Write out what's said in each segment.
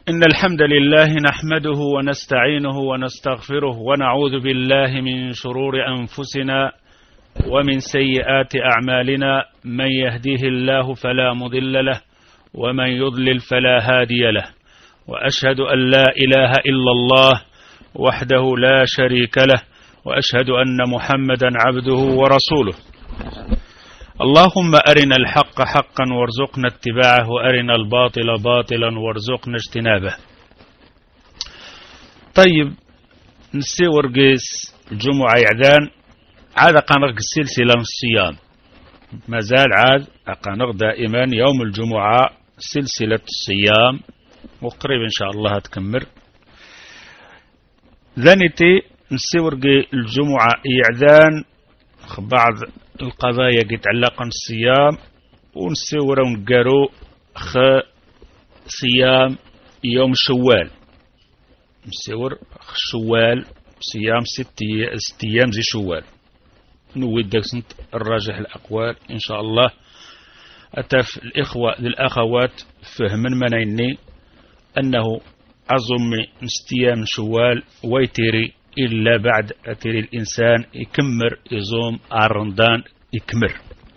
إن الحمد لله نحمده ونستعينه ونستغفره ونعوذ بالله من شرور أنفسنا ومن سيئات أعمالنا. من يهديه الله فلا مضل له ومن يضلل فلا هادي له، وأشهد أن لا إله إلا الله وحده لا شريك له، وأشهد أن محمدا عبده ورسوله. اللهم أرنا الحق حقا وارزقنا اتباعه، وأرنا الباطل باطلا وارزقنا اجتنابه. طيب، نسيور قيس الجمعة يعدان عاد قنق السلسلة من الصيام، مازال عاد قنق دائما يوم الجمعة سلسلة الصيام، وقريب إن شاء الله تكمل. ذنتي نسيور الجمعة يعدان بعض القضايا يتعلقن الصيام، ونسيور ونقرو صيام يوم شوال، نسيور شوال صيام ست أيام زي شوال. نود سنت الراجح الأقوال إن شاء الله. أتف الإخوة للأخوات فهمن منيني أنه أظم استيام شوال ويتري إلا بعد أتري الإنسان يكمر يزوم رمضان يكمر.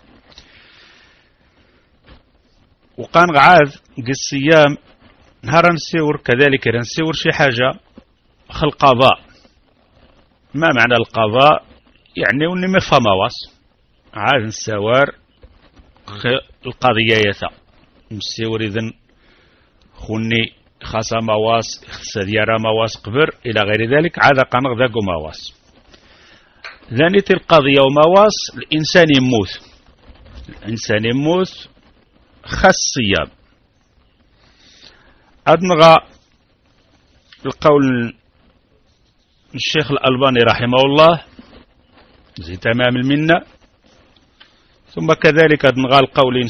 وقان غعاذ الصيام نهار نسيور كذلك نسيور شي حاجة خلق قضاء. ما معنى القضاء؟ يعني وني مفهوم واس عاد نسوار القضية يثا نسيور إذن خوني خاصة مواس سديارة مواس قبر إلى غير ذلك، عاد قنق ذاكو مواس. ذانيت القضية ومواس الإنسان يموت، الإنسان يموت خاص صيام. أدنغى القول الشيخ الألباني رحمه الله زي تمام المنة، ثم كذلك أدنغى القول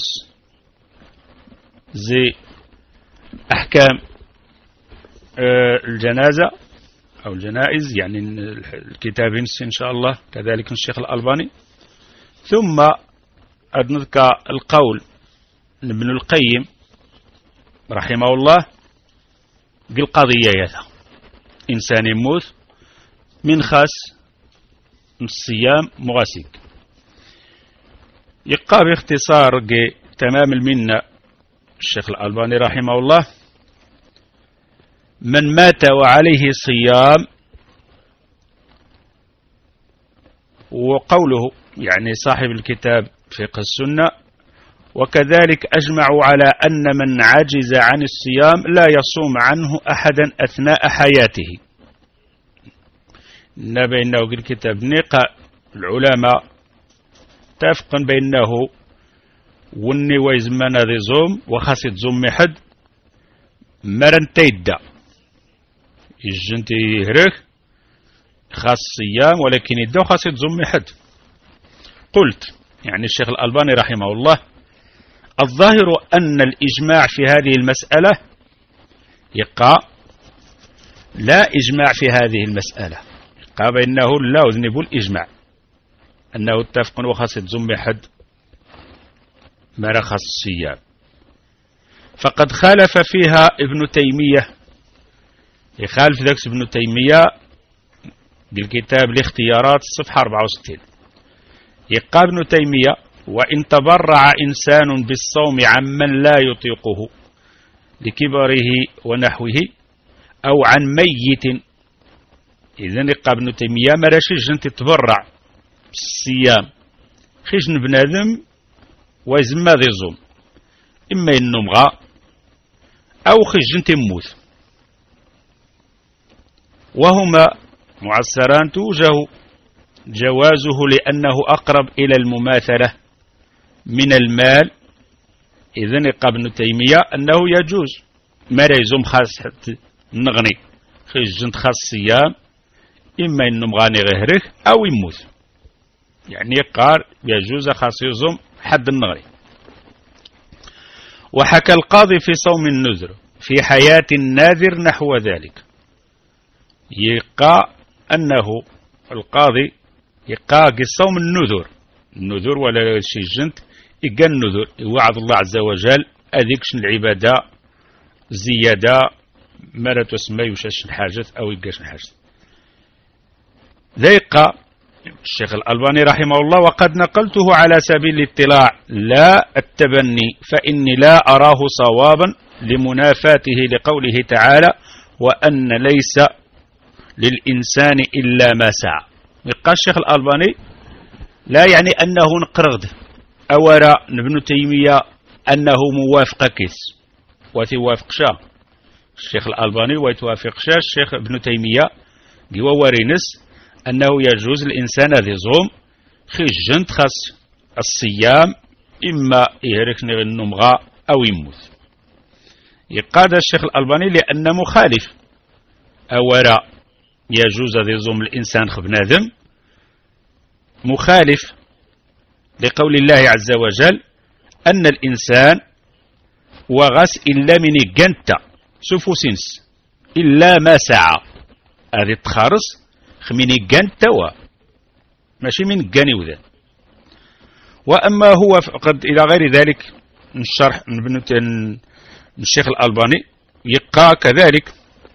زي أحكام الجنازة أو الجنائز، يعني الكتاب إن شاء الله كذلك الشيخ الألباني. ثم أذكر القول ابن القيم رحمه الله بالقضية يذا إنسان يموت من خاص الصيام مغاسق. يقع باختصار تمام المنة الشيخ الألباني رحمه الله: من مات وعليه صيام، وقوله يعني صاحب الكتاب فقه السنة، وكذلك أجمعوا على أن من عجز عن الصيام لا يصوم عنه أحدا أثناء حياته. بينه الكتاب نقا العلماء تفقا بينه وني ويزمنا ذي زوم وخاصة زوم حد مرن تيدا الجنتي هرخ خاص صيام، ولكن يدو خاصة زوم حد. قلت يعني الشيخ الألباني رحمه الله: الظاهر أن الإجماع في هذه المسألة يقع لا إجماع في هذه المسألة، يقع بأنه لا يذنب الإجماع أنه اتفق وخاصة زوم حد مرخص الصيام. فقد خالف فيها ابن تيمية، يخالف ذاك ابن تيمية بالكتاب الاختيارات صفحة 64. يقال ابن تيمية: وإن تبرع إنسان بالصوم عمن لا يطيقه لكبره ونحوه أو عن ميت، إذن يقال ابن تيمية مرشي جنت تتبرع بالصيام خيش بنادم ويزم ذي الظلم، إما النمغى أو خجن تموت، وهما معسران توجه جوازه لأنه أقرب إلى المماثلة من المال. إذن يقال ابن تيمية أنه يجوز ما يزم خاص نغني خجن خاص صيام، إما النمغى غيره أو يموت، يعني يقال يجوز خاص يزم حد النغري. وحكى القاضي في صوم النذر في حياة الناذر نحو ذلك. يقع أنه القاضي يقع صوم النذر ولا شي جنت إقا النذر يوعد الله عز وجل أذيكش العبادة زيادة مرة تسمى يشاش الحاجة أو يقاش الحاجة. ذيق الشيخ الألباني رحمه الله: وقد نقلته على سبيل الاطلاع لا التبني، فإني لا أراه صوابا لمنافاته لقوله تعالى: وأن ليس للإنسان إلا ما سعى. يقال الشيخ الألباني لا يعني أنه نقرغد أورا ابن تيمية أنه موافق كيس وتوافق شا الشيخ الألباني ويتوافق شا الشيخ ابن تيمية جوا ورينس أنه يجوز الإنسان ذي زوم خجنت خاص الصيام إما يهركني النمغى أو يموت. يقاد الشيخ الألباني لأن مخالف أورا يجوز ذي زوم الإنسان خبنادم مخالف لقول الله عز وجل أن الإنسان وغس إلا من جنت سفوسنس إلا ما سعى هذه تخارص خميني جنت ماشي من جاني وذا. وأما هو فقد إلى غير ذلك من الشرح من الشيخ الألباني يقع كذلك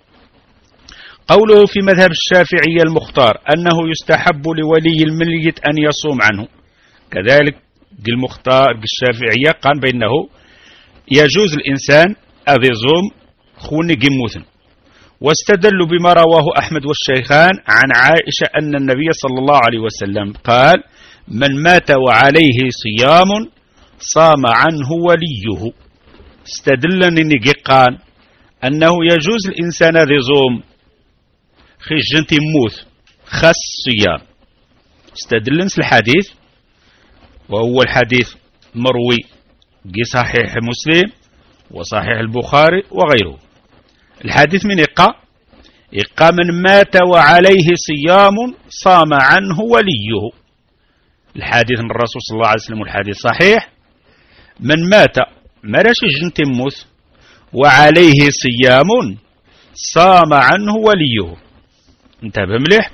قوله في مذهب الشافعية المختار أنه يستحب لولي الميت أن يصوم عنه. كذلك المختار الشافعية قال بأنه يجوز الإنسان أذي زوم خوني جموثن. واستدلوا بما رواه أحمد والشيخان عن عائشة أن النبي صلى الله عليه وسلم قال: من مات وعليه صيام صام عنه وليه. استدلني قال أنه يجوز الإنسان ذي زوم خجنت يموت خاص صيام. استدلنس الحديث وهو الحديث مروي في صحيح مسلم وصحيح البخاري وغيره. الحديث من إقا من مات وعليه صيام صام عنه وليه. الحديث من الرسول صلى الله عليه وسلم والحديث صحيح. من مات مرش جنت يموت وعليه صيام صام عنه وليه. انتبه مليح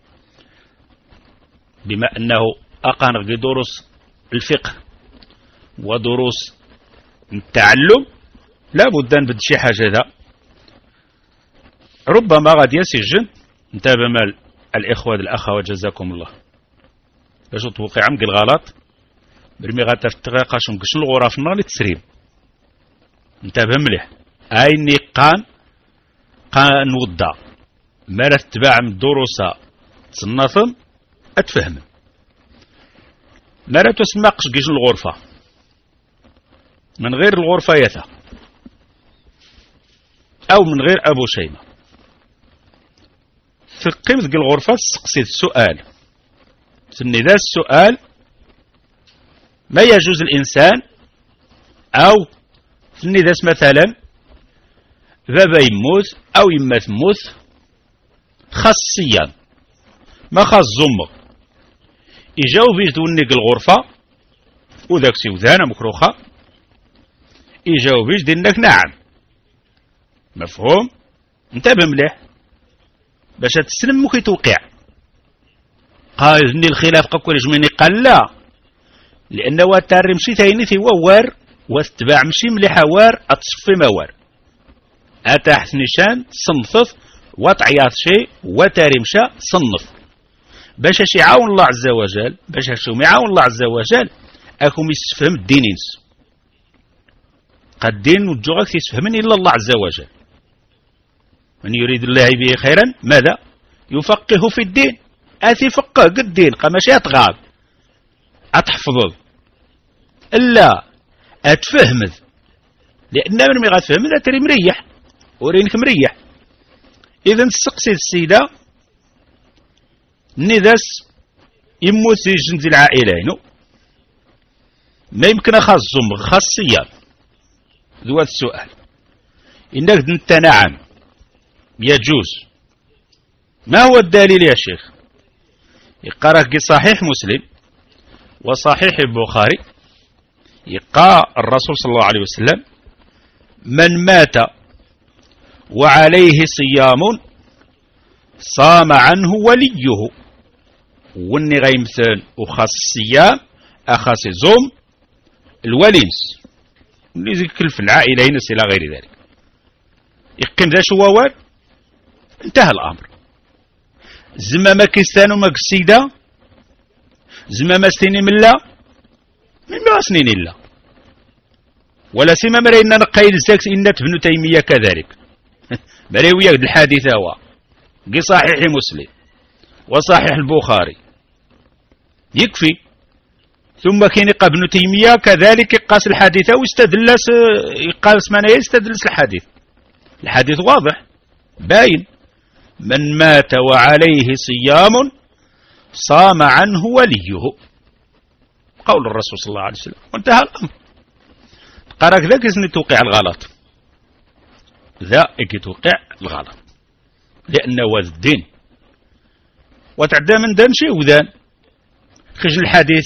بما أنه أقان دروس الفقه ودروس التعلم لا بد أن بدي شي حاجة ذا ربما غادي يسجن. انتبه مال الإخوة الأخوة جزاكم الله باش توقع عمق الغلط برمي غاتا في التغاقاش ونقش الغرف النار لتسريب. انتبه مليح أيني قان وضع ما تتباع من دروسة تصنفهم أتفهم ما تسمقش قش الغرفة من غير الغرفة يثا أو من غير أبو شيمة في قيمة الغرفة تسقسي السؤال سني ذا السؤال ما يجوز الإنسان أو سني ذا مثلا بابا يموت أو يما تموت خاصيا ما خاص زمك يجاوب يدونك الغرفة وذاك سيوذانا مكروخة يجاوب يدينك نعم. مفهوم؟ انتبه مليح باش تسلم مخي توقع. قال إني الخلاف قكل جميني قال لا لأنه واتار مشي ثاني في ووار واتباع مشي مليح وار أتصفي موار أتاحت نشان صنفف وطعيات شيء وتاري مشى صنف باش يعاون الله عز وجل باش يعاون الله عز وجل أكم يسفهم الدينينس قد دين وجوغك يسفهمني إلا الله عز وجل. من يريد الله به خيرا ماذا يفقه في الدين أتي فقه قد الدين قماشي أتغاب أتحفظه إلا أتفهمذ لأن من مغاد فهمذ أتري مريح ورينك مريح. إذن تسقسي السيدة ندس يموت جنز العائلين ما يمكن أخص زمغ خاصية ذو السؤال إنك انت نعم يجوز. ما هو الدليل يا شيخ؟ يقرأ صحيح مسلم وصحيح البخاري يقرأ الرسول صلى الله عليه وسلم من مات وعليه صيام صام عنه وليه. وني غيمثل وخاص الصيام أخاص زوم الولينس اللي يكلف العائلة ينس إلى غير ذلك. يقيم ذا شووال انتهى الأمر. زما ما كيستانو ما كسيدا زما ما ستيني من لا من ما سنين إلا ولا سيما مرينا نقايد الزاكس إن ابن تيمية كذلك مريوية الحادثة هو قي صحيح مسلم وصحيح البخاري يكفي. ثم كاين ابن تيمية كذلك يقاس الحادثة ويستدلس يقاس معناه يستدلس الحديث واضح باين من مات وعليه صيام صام عنه وليه قول الرسول صلى الله عليه وسلم وانتهى الأمر. قراك ذاك إذن توقع الغلط ذا توقع الغلط لأنه هو الدين وتعدى من دان شيء وذان خرج الحديث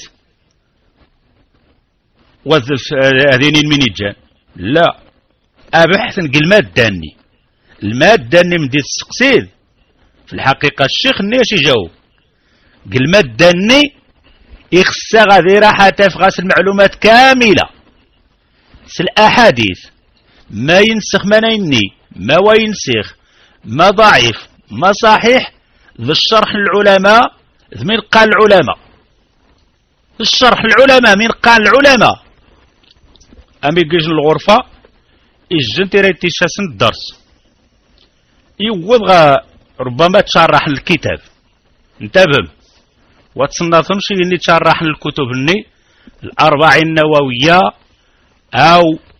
وظف هذين المينيجان لا أبحث نقل الماد داني مدي السقسيد في الحقيقة الشيخ نيش يجاوب قل ماد داني يخصى غادي راح تفغس المعلومات كاملة الأحاديث ما ينسخ ما نيني ما وينسخ ما ضعيف ما صحيح ذا الشرح العلماء من قال العلماء الشرح العلماء من قال العلماء أمي يجي الغرفة يجن تيريتي شاسن الدرس يوضغى ربما تشرح الكتاب انتبه وتصنفهمش اللي تشرح الكتب الأربعين النووية أو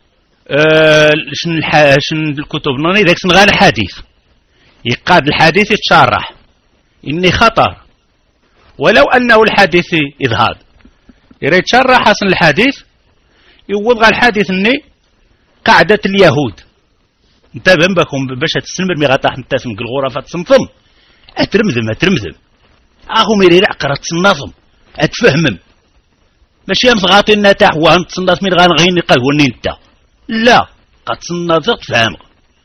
شن الكتب نوني ذاك سنغال الحديث يقاد الحديث يتشرح إني خطر ولو أنه الحديث إذهاب يريد يتشرح أصل الحديث يوضغى الحديث قاعدة اليهود انتبه بكم باش تسمر مي غطاح نتاسم الغرفة تصنفم اترمذم اهو ميري عقرة تصنفم اتفهمم ماشي امس غاطي النتاح وان تصنف من غانغيني قهوني انت لا قد تصنف تفهم.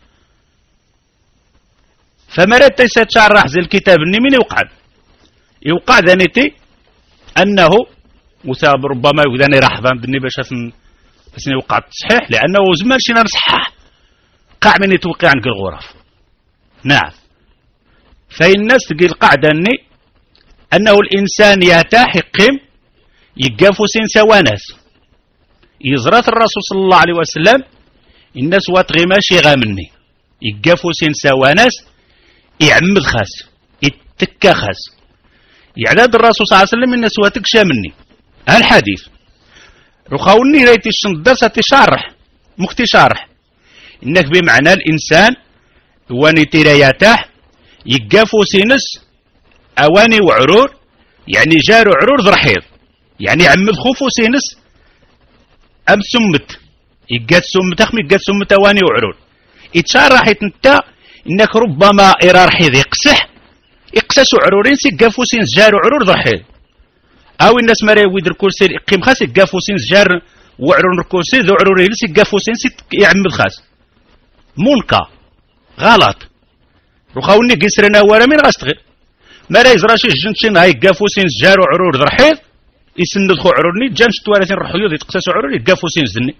فمرات تشرح زي الكتاب من يوقع ذانيتي انه وثاب ربما يوداني راح ذني باش يوقع التصحيح لانه زمان شينا نصحح قاع من يتوقع عنك الغرف. نعم فإن الناس تقي القاعدة أنه الإنسان يرتاح يقيم يقافو سين سواناس يزرات الرسول صلى الله عليه وسلم الناس واتغي ماشي غامني يقافو سين سواناس يعمد خاس يتكا خاس يعداد الرسول صلى الله عليه وسلم الناس واتكشا مني هالحديث رخاوني ريتي الشندسة تشارح مختي شارح إنك بمعنى الإنسان واني تيرياتاح يقافو سينس أواني وعرور يعني جارو عرور ذرحيض يعني عمد خوفو سينس أم سمت يقات سمت أخمي يقات سمت أواني وعرور يتشارح يتنتا إنك ربما إرار حيض يقسس عرورين سيقافو سينس جارو عرور ذرحيض أو الناس مري ويدر كورسي يقيم خاس يقافو سينس جار وعرور كورسي ذو عرورين يقافو سينس يعمد خاس منكا غلط رخاوني قسرنا ورا من غاستغل ما لا يزراشي الجنتين هاي قافوسين جارو عرور ذرحيض يسند خو عرورني جامش توالثين رحيوض يتقساسو عرور يقافوسين زدني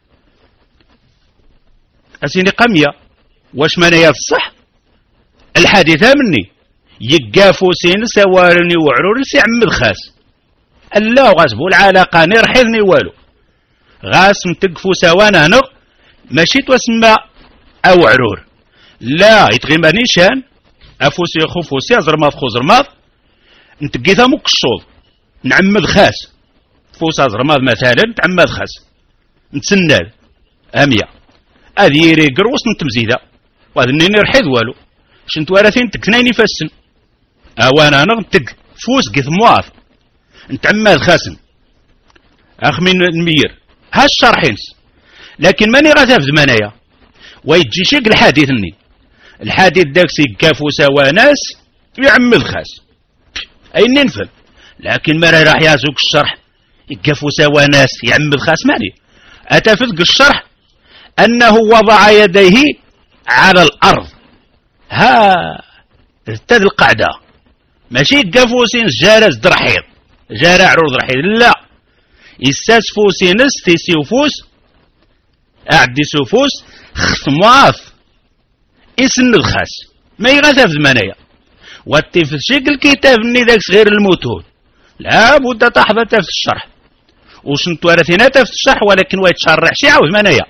اسيني قمية واش مانايا الصح الحادثة مني يقافوسين سوارني وعروري سيعمد خاس الله غاسبو العلاقة نرحيضني والو غاس متقفو سوانا نغ ماشي توسمى أو عرور لا يتغيما نيشان أفوسي خفوسي زرماض خو زرماض نتقيتها مكشوض نعمد خاس فوسا زرماض مثلا تعمد خاس نتسنال أمية هذه يري قروس نتمزيدا وهذا نيني رحيض والو شنت وارثين تكنيني فاسن أوانا نغتق فوس قيث مواف نتعمد خاسن أخ من المير هاش شرحينس لكن ماني غاتها في زمانايا ويجي شيك الحديث داكسي كافو سوا ناس يعمد خاس اي ننفل لكن ما راح يازوك الشرح يكافو سوا ناس يعمد خاس مالي اتفذق الشرح انه وضع يديه على الارض ها ارتد القعده ماشي يكافو سينس جارز درحيض جارع عروض درحيض لا يساسفو سينس تيسيوفوس اعدي سوفوس خصمواف يسن الخاس ما يغاثف منايا واتفشيك الكتاب ني ذاك غير المتون لا بد تحظى في الشرح وشنتو راه في الشرح ولكن ويتشرح شي عاود منايا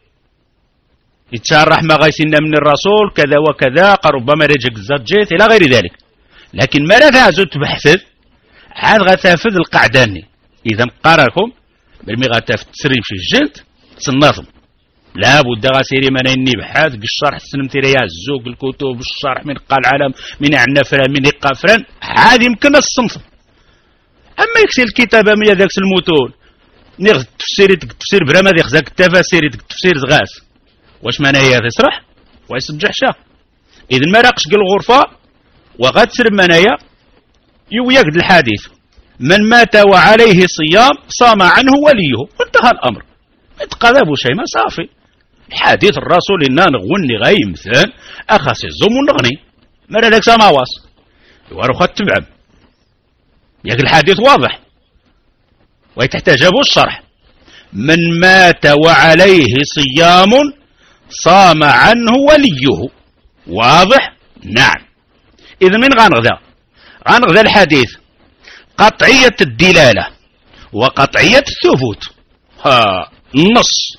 يتشرح ما غيسنا من الرسول كذا وكذا ربما رجك الزجيت الى غير ذلك لكن ما لا تعزو تبحث عاد غتافذ القعداني اذا مقاركم بالمي غتافذ تسريم شي الجلد تنظم لا بد غسيري من اني بحاث الشرح سلمتي ليا الزوق الكتب الشرح من قال العالم من عنا فران من يقى فران عاد يمكن الصنف اما يكسي الكتابه من ذاك المتون نيغ تفسير برا ما ديخزاك التفاسير التفسير زغاس واش معناها تسرح ويسجح شا اذا ما راقش الغرفه وغتسر منايا يويقد الحديث من مات وعليه صيام صام عنه وليه وانتهى الامر اتقذبوا شيء ما صافي الحديث الرسول إننا نغني غاي مثلا أخاس الزم ونغني مرة ذاك سماواس وروخة تبعم ياك الحديث واضح ويتحتاج الشرح من مات وعليه صيام صام عنه وليه واضح نعم إذا من غنغذا الحديث قطعية الدلالة وقطعية الثبوت النص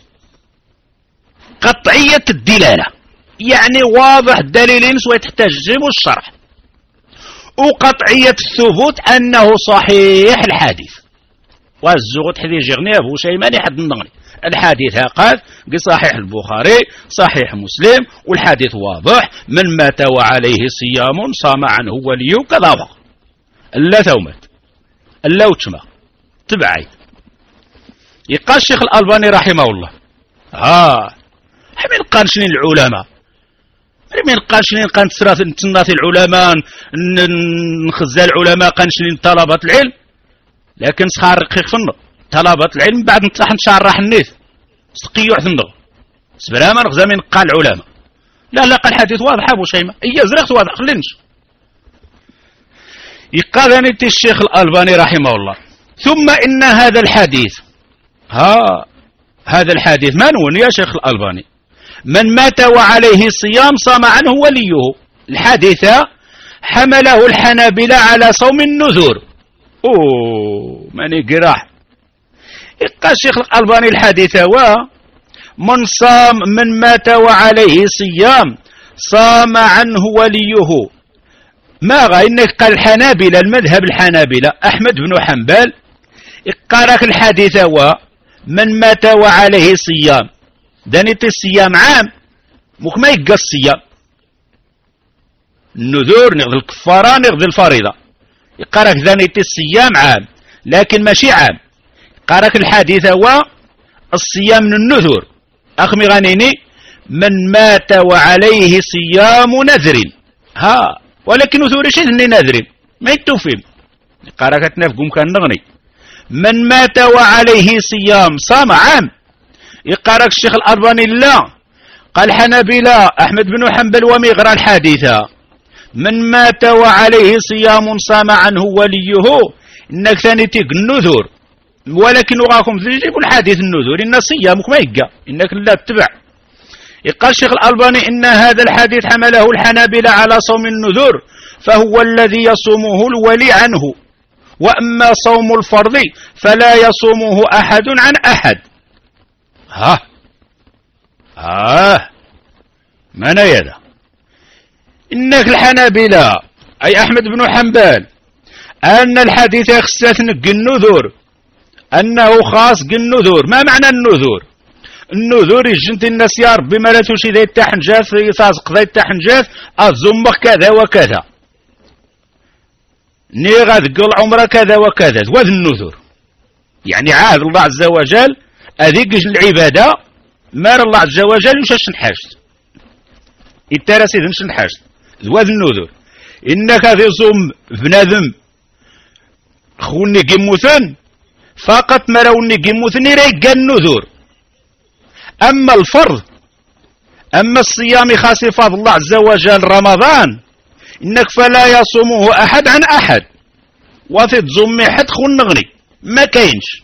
قطعية الدلالة يعني واضح دليل ويتحتاج الشرح وقطعية الثبوت أنه صحيح الحديث والزغط حديث جغني أبو شيماني حد النغني الحديث قال صحيح البخاري صحيح مسلم والحديث واضح من مات وعليه صيام صام عنه وليه كذا لا ثومت لا وتشمى تبعي يقال الشيخ الألباني رحمه الله حمين قال شنين العلماء من قال شنين قال تناثي العلماء نخزى العلماء قال شنين طلبة العلم لكن سخار رقيق فنه طلبة العلم بعد نتلاح نشرح النيث سقيو حثنه سبرا ما نخزى من قال العلماء لا قال الحديث واضح أبو شيماء زرقت واضح خلينش يقال أنت الشيخ الألباني رحمه الله ثم إن هذا الحديث هذا الحديث ما نون يا شيخ الألباني من مات وعليه صيام صام عنه وليه الحديث حمله الحنابلة على صوم النذور ماني قراح يقال الشيخ الألباني الحديث من مات وعليه صيام صام عنه وليه ما غينك قال الحنابلة المذهب الحنابلة أحمد بن حنبل اقارك الحديث من مات وعليه صيام دانيت الصيام عام ما يقى الصيام النذور نغذ الكفارة نغذ الفريضة يقارك دانيت الصيام عام لكن ماشي عام يقارك الحديث الصيام من النذور أخمي غنيني من مات وعليه صيام نذر ولكن نذور شيء نذر ما يتوفيم يقارك تنافقهم كان نغني من مات وعليه صيام صام عام يقارك الشيخ الألباني لا قال حنبلة أحمد بن حنبل وميغرى الحديثة من مات وعليه صيام صام عنه وليه إنك ثاني تيق النذور ولكن وغاكم تجيبوا الحديث النذور إن صيامك ما يقى إنك لا تتبع يقال الشيخ الألباني إن هذا الحديث حمله الحنابلة على صوم النذور فهو الذي يصومه الولي عنه وأما صوم الفرض فلا يصومه أحد عن أحد من يدا إنك الحنابلة أي أحمد بن حنبل أن الحديث يخصثن النذور أنه خاص بالنذور ما معنى النذور النذور يجنت الناس يا ربي ما لا توشي ذي التحنجاف يصازق ذي التحنجاف أزمخ كذا وكذا ني غادقل عمره كذا وكذا وهذا النذور يعني عاد الله عز وجل أذيك العبادة مار الله عز وجل وش نحاجت التراسي ذنش نحاجت وهذا النذور إنك هذا يصوم بنادم خوني قموثن فقط مروني قموثن يريق النذور أما الفرض أما الصيام خاص فضل الله عز وجل رمضان إنك فلا يصومه أحد عن أحد وتتزمي حد خون نغني ما كاينش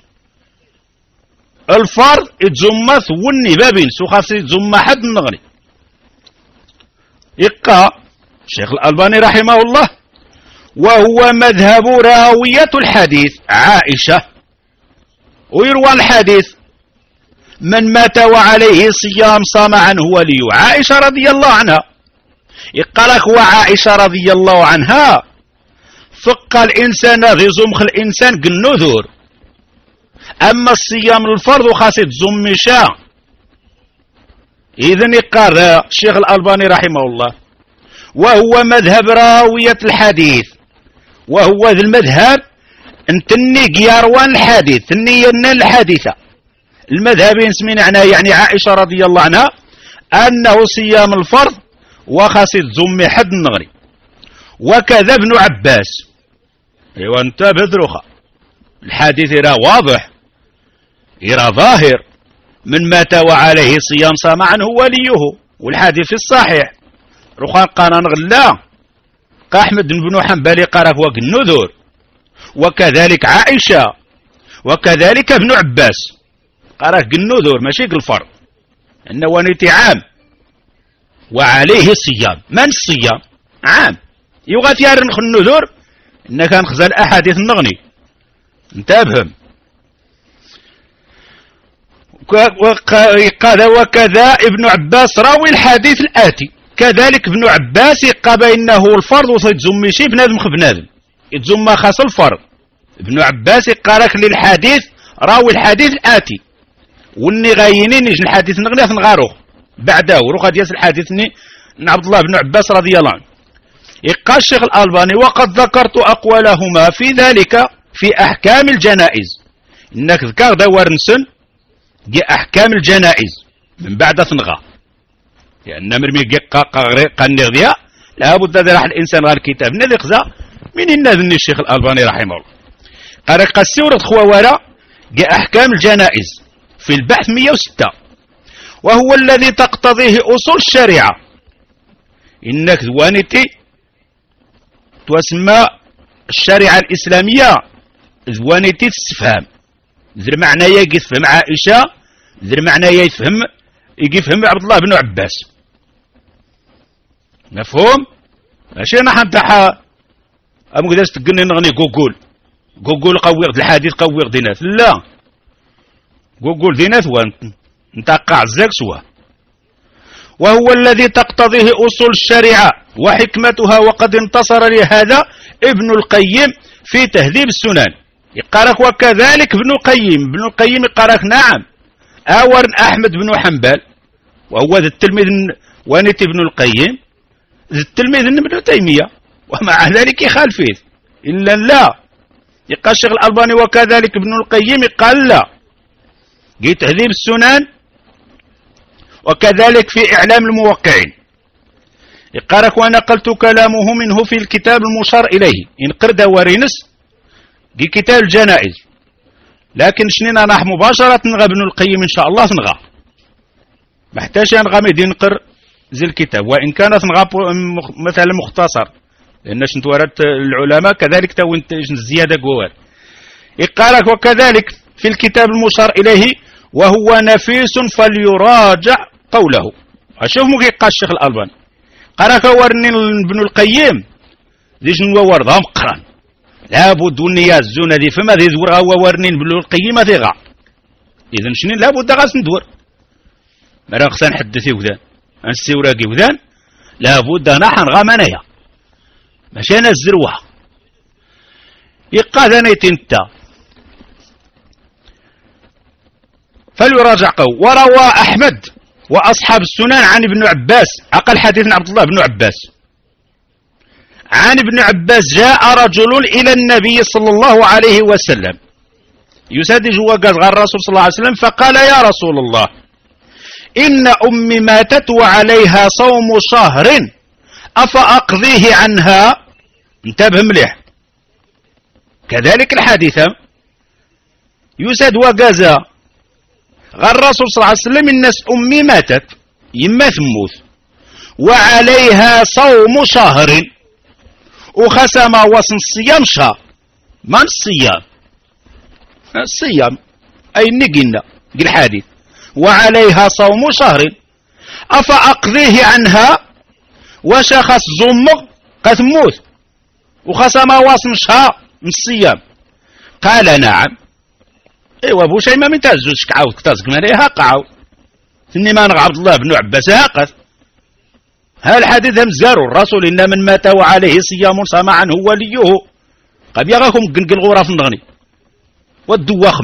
الفرض يتزمث وني بابين سو خاص يتزمى حد نغني يقى الشيخ الألباني رحمه الله: وهو مذهب راوية الحديث عائشة. ويروى الحديث: من مات وعليه صيام صام عنه وليه. عائشة رضي الله عنها. يقال لك وعائشة رضي الله عنها فق الإنسان غي زمخ الإنسان قنذور. أما الصيام الفرض وخاصة زمشا. إذن يقال الشيخ الألباني رحمه الله: وهو مذهب راوية الحديث. وهو ذا المذهب انتني قياروان الحديث تني الحديثة المذهبين سمينا يعني عائشة رضي الله عنها أنه صيام الفرض وخاصة زمي حد النغري. وكذا ابن عباس. ايوه انت بدرخة الحديث يرى واضح يرى ظاهر: من مات وعليه صيام صام عنه وليه. والحديث في الصحيح. رخان قانا نغلا أحمد بن حنبل قرأ وق النذور. وكذلك عائشة. وكذلك ابن عباس قرأ النذور ماشي الفرض. إنه ونيتي عام وعليه صيام. من الصيام؟ عام. يغاث يارنخ النذور إنه كان خزال أحاديث النغني. انتبهم. وكذا ابن عباس راوي الحديث الآتي. كذلك ابن عباس يقى إنه الفرض ويتزمي شي بنادم خبنادم يتزمى خاص الفرض. ابن عباس يقى لك للحديث راوي الحديث الآتي. والني غاينين يجن الحديث نغني نغاروه بعده وروخ ديال الحديث عبد الله بن عباس رضي الله عنه. يقى الشيخ الألباني: وقد ذكرت أقوالهما في ذلك في أحكام الجنائز. إنك ذكر دوار نسن دي أحكام الجنائز من بعد ثنغا. لأن مرمي قنغ ديها لابد أن راح الإنسان غير الكتاب الذي خزا من النذن الشيخ الألباني رحمه الله. قال قسيورة خوارا دي أحكام الجنائز في البحث 106. وهو الذي تقتضيه أصول الشريعة. إنك ذوانتي تسمى الشريعة الإسلامية ذوانتي تستفهم. ذر معنى يفهم عائشة. ذر معنى يفهم عبد الله بن عباس. مفهوم؟ ماشي انا حنتحا امقداش تقني نغني جوجل قوي الحديث قوي ديناث. لا جوجل ديناث وانتقع الزاك سوا. وهو الذي تقتضيه أصول الشريعة وحكمتها. وقد انتصر لهذا ابن القيم في تهذيب السنن. يقارك وكذلك ابن القيم يقارك نعم أور أحمد بن حنبل. وهو ذا التلميذ ونت ابن القيم ذا التلميذ ابن تيمية ومع ذلك يخالفه إلا لا. يقال الشيخ الألباني: وكذلك ابن القيم قال لا جي تهذيب السنن. وكذلك في إعلام الموقعين. يقارك ونقلت كلامه منه في الكتاب المشار إليه. إن قرد ورينس جي كتاب الجنائز. لكن شنينا نح مباشرة نغى ابن القيم إن شاء الله نغى. محتاج نغى ميدين نقر زي الكتاب وإن كانت نغى مثلا مختصر لأن شنت ورد العلماء كذلك تو زيادة قوات. يقالك وكذلك في الكتاب المشار إليه وهو نفيس فليراجع قوله. أشوف مو يقال الشيخ الألباني قالك ورني ابن القيم ذي شنو ورد مقرن لابد وني الزونه دي فما ذي دور هو ورنين بلو القيمة ذيغا. إذن شنين لابد غاس ندور مرا خصنا نحدثي وذان نسيوراقي وذان لابد نحن غامنايا ماشي انا الزروة. يقال انا يتنتا فليراجع قول. وروى أحمد وأصحاب السنن عن ابن عباس أقل حديث عبد الله بن عباس عن ابن عباس: جاء رجل إلى النبي صلى الله عليه وسلم يسدج وقال الرسول صلى الله عليه وسلم فقال: يا رسول الله إن أمي ماتت وعليها صوم شهر أفأقضيه عنها. انتبه مليح كذلك الحديث يسد وقازا غير الرسول صلى الله عليه وسلم الناس أمي ماتت يما ثموت وعليها صوم شهر وخسم وصن الصيام شهر. من الصيام أي نقلنا الحديث وعليها صوم شهر أفأقضيه عنها واش خاص زمغ قتموت وخاص ما واصنشها من الصيام؟ قال نعم. ايوا بوشيمه من تهزوش كعاود كتازك ماليها قعاود ثني ما عبد الله بن عباس هاقت. ها الحديث مزارو الرسول إن من مات وعليه صيام صام عنه وليه. قد يغاكم قنقل غرف نغني والدواخم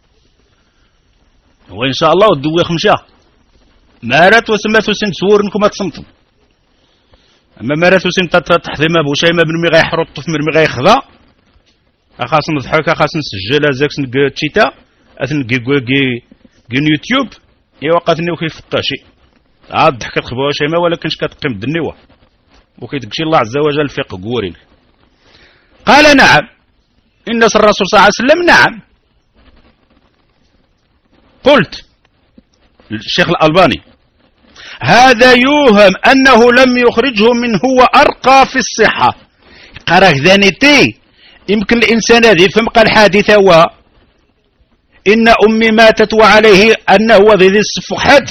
وإن شاء الله والدواخم شاه مارات وسمات وسن سورنكم تصمتم. أما مارات وسن تحذي ما بوشيمه بن مي غيحرط في مرمي غيخضا أخاص نضحك أخاص نسجل زاكس نتشيتا أثن جي يوتيوب يوقفني وكيف الطاشي عاد ضحكت خبوها شيما ولكنش كتقيم الدنيوه وكيتقشي الله عز وجل في قورين. قال نعم. إن الرسول صلى الله عليه وسلم نعم. قلت الشيخ الألباني هذا يوهم أنه لم يخرجه من هو أرقى في الصحة. قرأ ذانيتي يمكن الإنسان هذه فهم قال حادثة إن أمي ماتت وعليه أنه ذي الصفحات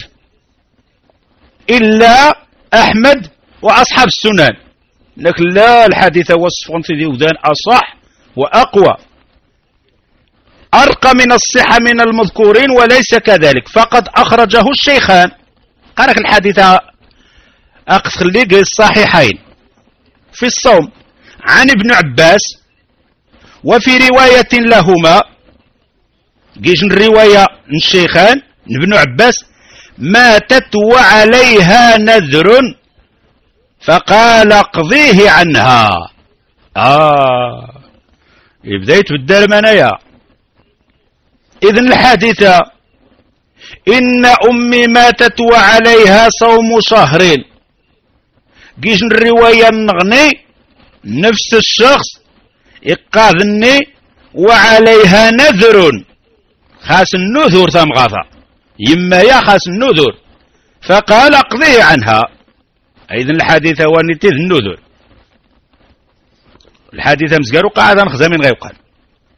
إلا أحمد وأصحاب السنن. لكن لا الحادثة والصفحة في ذي ودان أصح وأقوى أرقى من الصحة من المذكورين وليس كذلك فقد أخرجه الشيخان. قالك الحادثة أقصد الصحيحين في الصوم عن ابن عباس وفي رواية لهما جيش الرواية الشيخان ابن عباس ماتت وعليها نذر فقال اقضيه عنها. بداية بالدار منايا. إذن الحادثة إن أمي ماتت وعليها صوم شهرين جيش الرواية النغني نفس الشخص إقاذني وعليها نذر خاس النذر تمغاثة يما يا خاس النذر فقال اقضيه عنها. إذن الحادثة ونتيذ النذر الحادثة مزقار وقاعدة نخزى من غير قال.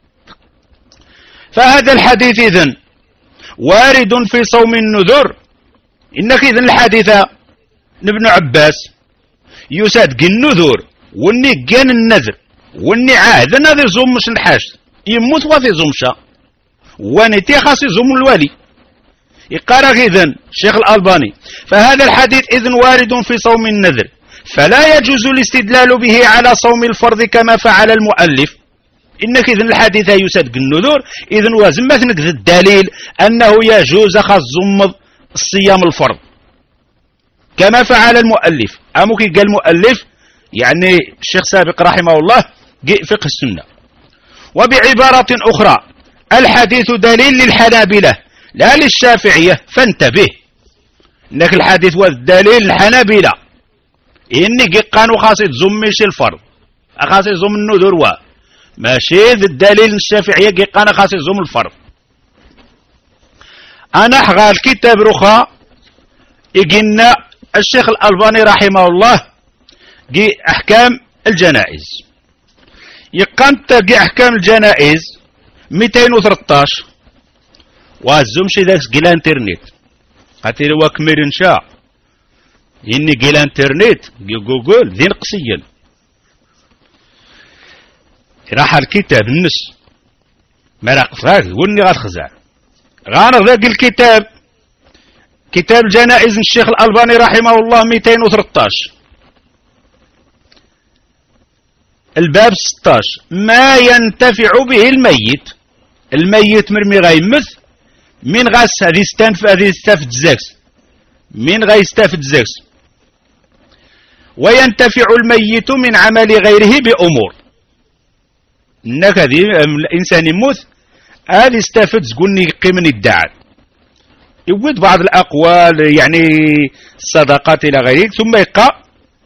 فهذا الحديث إذن وارد في صوم النذر. إنك إذن الحادثة ابن عباس يسادق النذر واني كان النذر واني عاهدنا ذي زمش الحاج يموت وفي زمشا ونتي خاصي زم الوالي يقرأ إذن الشيخ الألباني فهذا الحديث إذن وارد في صوم النذر فلا يجوز الاستدلال به على صوم الفرض كما فعل المؤلف. إنك إذن الحديث يسادق النذور إذن وزمتنك الدليل أنه يجوز خاص زمض الصيام الفرض كما فعل المؤلف. أموكي قال المؤلف يعني الشيخ سابق رحمه الله فقه السنة. وبعبارة أخرى الحديث دليل للحنابلة لا للشافعية فانتبه. إنك الحديث والدليل للحنابلة إنك قانو خاص تزمش الفرض خاص يزم النذور ماشي الدليل الشافعية قانا خاص يزم الفرض. أنا حغال كتاب رخا يقلنا الشيخ الألباني رحمه الله جي أحكام الجنائز يقان تلقي أحكام الجنائز 213 وازمشي ذاك قيل انترنت قاتل وكمير انشاء إني قيل انترنت جوجل ذي نقصيا راح الكتاب النس ما راقف هاك وني غاتخزع غانا ذاك الكتاب كتاب جنائز الشيخ الألباني رحمه الله 213 الباب 16 ما ينتفع به الميت مرمي غيمث من غاس هذه يستفد زاكس من غيستفد زاكس وينتفع الميت من عمل غيره بأمور. انك هذه الانسان يموت هذا يستفد زقني قيمن الدعاء يود بعض الاقوال يعني الصدقات الى غيره ثم يقع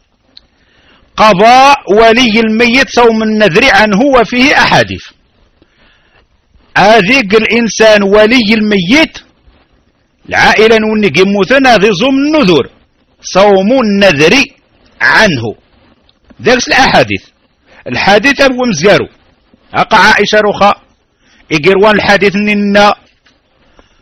قضاء ولي الميت صوم النذر عنه وفيه احاديث. هذيك الانسان ولي الميت العائله وني يموتنا هذه صوم النذر صوم النذر عنه ذاك الاحاديث الحديث ابو مزيارو أقع عائشة رخاء إقروان الحديث إن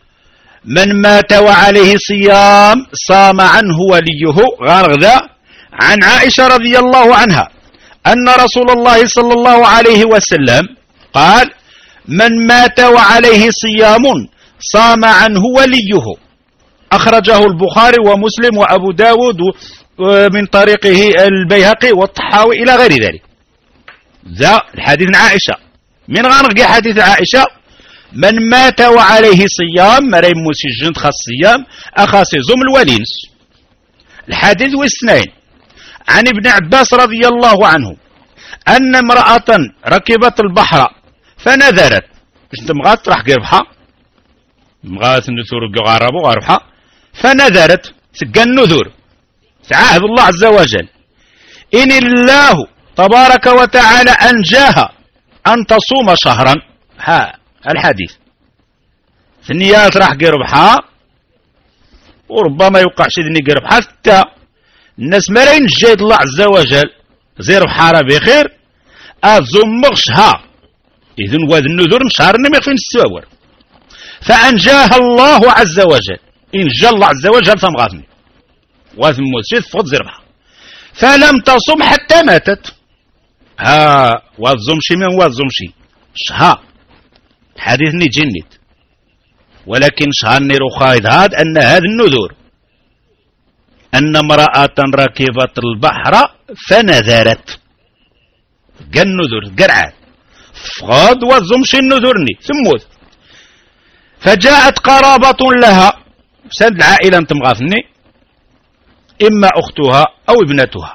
من مات وعليه صيام صام عنه وليه غارغذا عن عائشة رضي الله عنها أن رسول الله صلى الله عليه وسلم قال: من مات وعليه صيام صام عنه وليه. أخرجه البخاري ومسلم وأبو داود من طريقه البيهقي والطحاوي إلى غير ذلك. ذا الحديث عن عائشة. من غنرقي حديث عائشة: من مات وعليه صيام، ما يموت الجند خاص الصيام أخاص زم الولينس. الحديث واثنين عن ابن عباس رضي الله عنه أن امرأة ركبت البحر فنذرت، باش تمغات راح قربحة، مغات نثور قغاربو غربحة، فنذرت سقى النذور، تعاهد الله عز وجل: إن الله تبارك وتعالى أنجاها أن تصوم شهرا. ها الحديث في النيات راح قربحة، وربما يوقع شي ذني قربحة حتى الناس ما ينجي الله عز وجل زير بحارة بخير أزمغشها. إذن وذ النذور شهر نميق فين السواور، فأنجاها الله عز وجل، إن جاء الله عز وجل فمغاثني وذ موسيد فوت زربها، فلم تصم حتى ماتت. ها وظمشي من وظمشي شها حديث جنت، ولكن شهرني رخايد هاد أن هذا النذور أن امرأة ركبت البحر فنذرت، قال النذور قرعات فغاد وظمشي النذرني ثموت، فجاءت قرابة لها، سند العائلة انت مغافني، إما أختها أو ابنتها،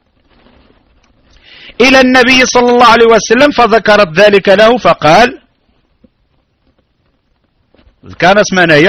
إلى النبي صلى الله عليه وسلم فذكرت ذلك له فقال: كان اسمانيا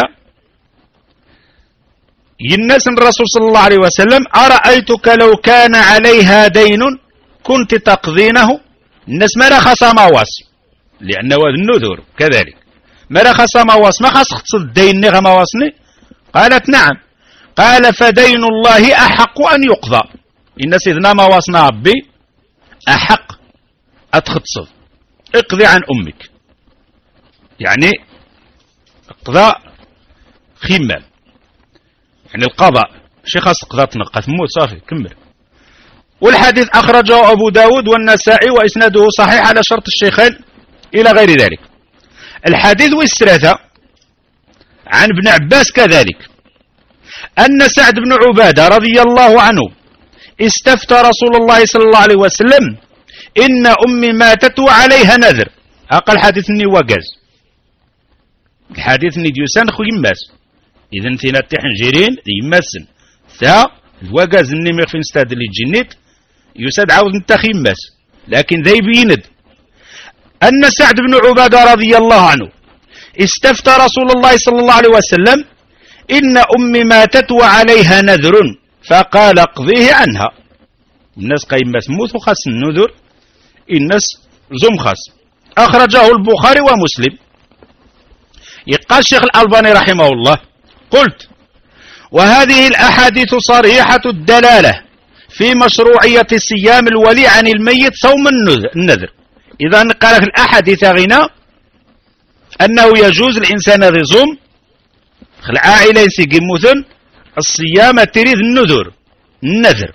ينس الرسول صلى الله عليه وسلم: أرأيتك لو كان عليها دين كنت تقضينه. الناس ما رخص مواس، لأنه النذور كذلك ما رخص مواس، ما خص تصد الدين نغ مواسني. قالت: نعم. قال: فدين الله أحق أن يقضى. الناس إذنا مواسنا ربي أحق أتختصد، اقضي عن أمك، يعني قضاء خمال، يعني القضاء شي خاص قضاء تنقى تموت صافي كمل. والحديث أخرجه أبو داود والنسائي وإسناده صحيح على شرط الشيخين إلى غير ذلك. الحديث والثلاثة عن ابن عباس كذلك أن سعد بن عبادة رضي الله عنه استفتى رسول الله صلى الله عليه وسلم: إن أمي ماتت وعليها نذر. أقل حديث ني وقاز، الحديث ني ديوسان خو يماس، إذن ثينا تحنجرين يماسن ثا الوقاز ني ميخفين ستاد اللي جنيت يساد عاود نتاخي يماس، لكن ذي بيند أن سعد بن عبادة رضي الله عنه استفتى رسول الله صلى الله عليه وسلم: إن أمي ماتت وعليها نذر فقال: اقضيه عنها. الناس قيمة موت وخاص النذر، الناس زم خاص. أخرجه البخاري ومسلم. يقال الشيخ الألباني رحمه الله: قلت: وهذه الأحاديث صريحة الدلالة في مشروعية صيام الولي عن الميت صوم النذر. إذا قال في الأحاديث غنى أنه يجوز الإنسان ذي زوم العائلة ينسي مثل الصيام تريد النذر،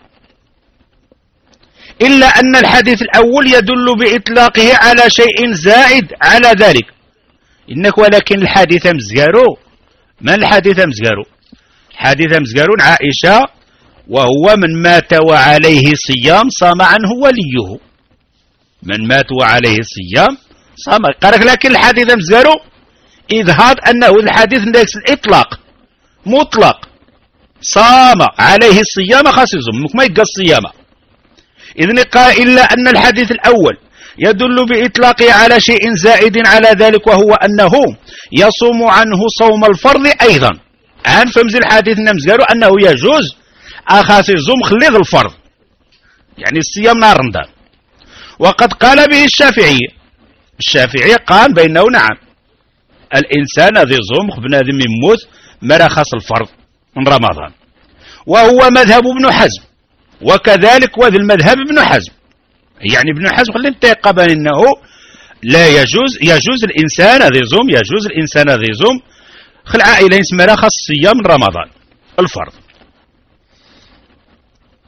إلا أن الحديث الأول يدل بإطلاقه على شيء زائد على ذلك. إنك ولكن الحديث مزقارو، من الحديث مزقارو؟ الحديث مزقارو عائشة: وهو من مات وعليه صيام صام عنه وليه. من مات وعليه صيام صام. قالك لكن الحديث مزقارو إظهار أنه الحديث نفس الإطلاق مطلق، صام عليه الصيام خاص يزم ما يقى الصيام. إذن قال إلا أن الحديث الأول يدل بإطلاقه على شيء زائد على ذلك، وهو أنه يصوم عنه صوم الفرض أيضا. عن فمز الحديث نمزقالوا أنه يجوز أخاص يزم خليظ الفرض، يعني الصيام نهار رمضان. وقد قال به الشافعي قال بأنه نعم الإنسان ذي زوم بنادم يموت مرخص الفرض من رمضان، وهو مذهب ابن حزم، وكذلك وذي المذهب ابن حزم. يعني ابن حزم خلي انتقب أنه لا يجوز الإنسان ذي زوم، يجوز الإنسان ذي زوم خل عائلة مرخص صيام من رمضان الفرض.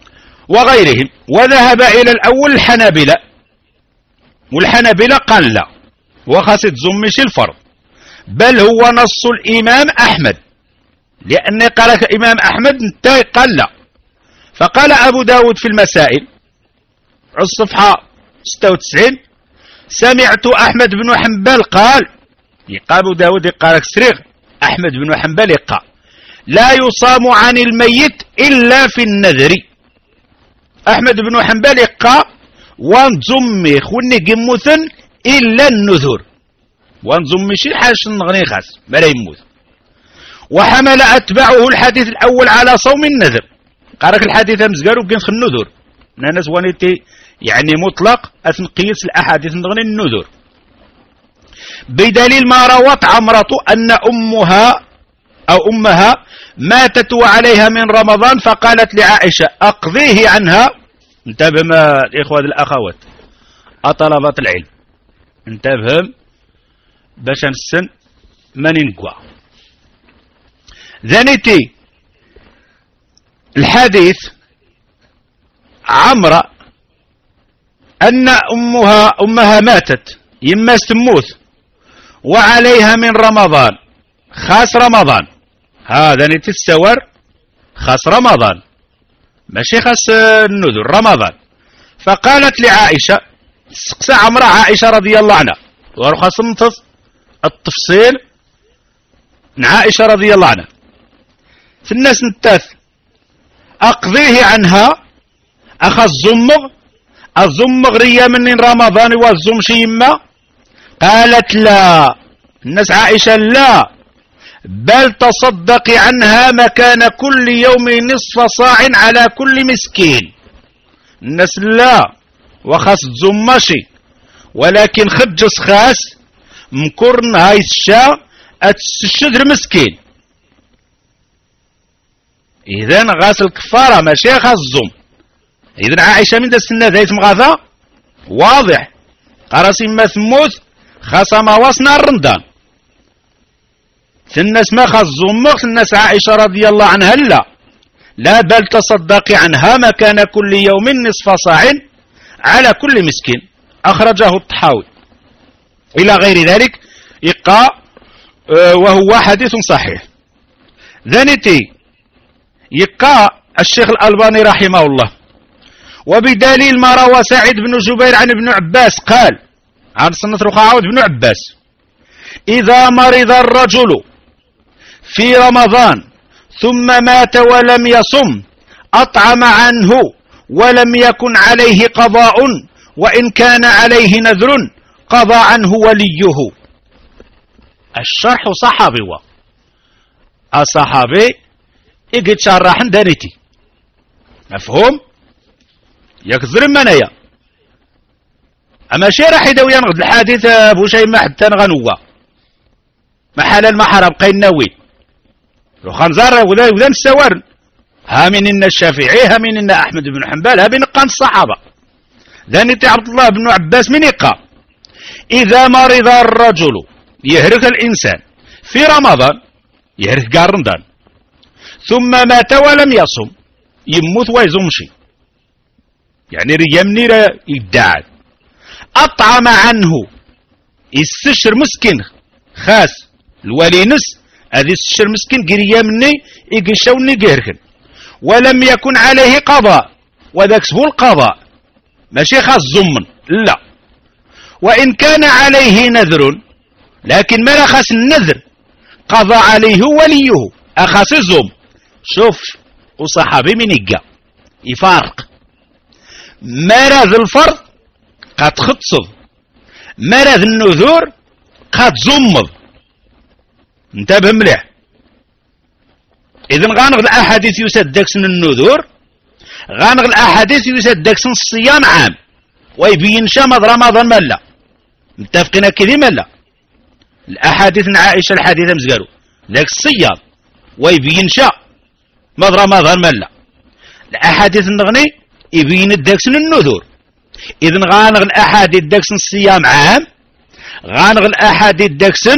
وغيرهم. وذهب إلى الأول الحنابلة، والحنابلة قال لا، وخاص تزمش الفرض، بل هو نص الإمام أحمد، لأن قال الإمام أحمد قال لا. فقال أبو داود في المسائل الصفحة 96: سمعت أحمد بن حنبل قال، يقى أبو داود يقال سريغ، أحمد بن حنبل يقى: لا يصام عن الميت إلا في النذر. أحمد بن حنبل يقى وانزمي خوني قموثن إلا النذر، وانزمي شي حاجة نغني خاص ما لا يموت. وحمل أتبعه الحديث الأول على صوم النذر، قالك الحديث مزقارو كنخ النذر، ناس وانيتي يعني مطلق أثنقيس الأحاديث نغني النذر، بدليل ما روت عمرة أن أمها ماتت وعليها من رمضان، فقالت لعائشة: أقضيه عنها. انتبه ما الإخوة الأخوات طلبة العلم، انتبهم باش نسن ما ننقوى ذنيتي الحديث عمرة أن أمها ماتت، يما تموت وعليها من رمضان، خاص رمضان، هذا نتستور خاص رمضان ماشي خاص النذر، رمضان. فقالت لعائشة، سقسى عمرة عائشة رضي الله عنها، ورخص نمتص التفصيل عائشة رضي الله عنها في الناس نتاث: أقضيه عنها أخا الزمغ ريا من رمضان والزمش يما؟ قالت لا، الناس عائشة لا، بل تصدقي عنها مكان كل يوم نصف صاع على كل مسكين. الناس لا، وخاص تزمشي، ولكن خجس خاس مكرن هاي الشا الشدر مسكين. إذن غاس الكفارة ماشي خاص الزم. إذن عائشة من السنة ذات مغاثة واضح، قراسي ما ثموت خاص ما وصنا الرمضان، الناس ما خاص زمخ، الناس عائشة رضي الله عنها لا، بل تصدقي عنها مكان كل يوم نصف صاع على كل مسكين. أخرجه الطحاوي إلى غير ذلك وهو حديث صحيح. ذنتي الشيخ الألباني رحمه الله: وبدليل ما روى سعيد بن جبير عن ابن عباس قال، عن سنة رخاعود بن عباس: إذا مرض الرجل في رمضان ثم مات ولم يصم أطعم عنه ولم يكن عليه قضاء، وإن كان عليه نذر قضى عنه وليه. الشرح صحابي الصحابي يقد شرح دانيتي، مفهوم؟ يكذر منايا أما شي راح يدوي ينغض الحديث أبو شيء حتى نغنوه ما حلال ما حرام قين نوي وخنزار وذا نستورن، ها من إن الشافعي، ها من إن أحمد بن حنبل، ها بين قان الصحابة. ذنيتي عبد الله بن عباس من يقى: إذا مرض الرجل، يهرك الإنسان في رمضان، يهرك قال رمضان، ثم مات ولم يصم، يموت ويزمشي، يعني ريامني يدعى، أطعم عنه يستشر مسكين خاص الولينس، هذه الشر مسكين قريا مني يقشوني قهركن، ولم يكن عليه قضاء، وذاك هو القضاء ماشي خاص زمن لا، وإن كان عليه نذر، لكن ما خاص النذر قضى عليه وليه أخاص الزم. شوف وصحابي من يقى يفارق، مرض الفرض قد ختصد، مرض النذور قد زمض. انتبه مليح. إذن غانغ الأحاديث يسدكسن النذور، غانغ الأحاديث يسدكسن الصيام عام، ويبين شمض رمضان ملا، متفقين كذي ملا. الأحاديث عائشة الحديثة مزقالو ذاك الصيام ويبين مض رمضان ملا. الأحاديث النغني يبين الدكسن النذور. إذن غانغ الأحاديث دكسن الصيام عام، غانغ الأحاديث دكسن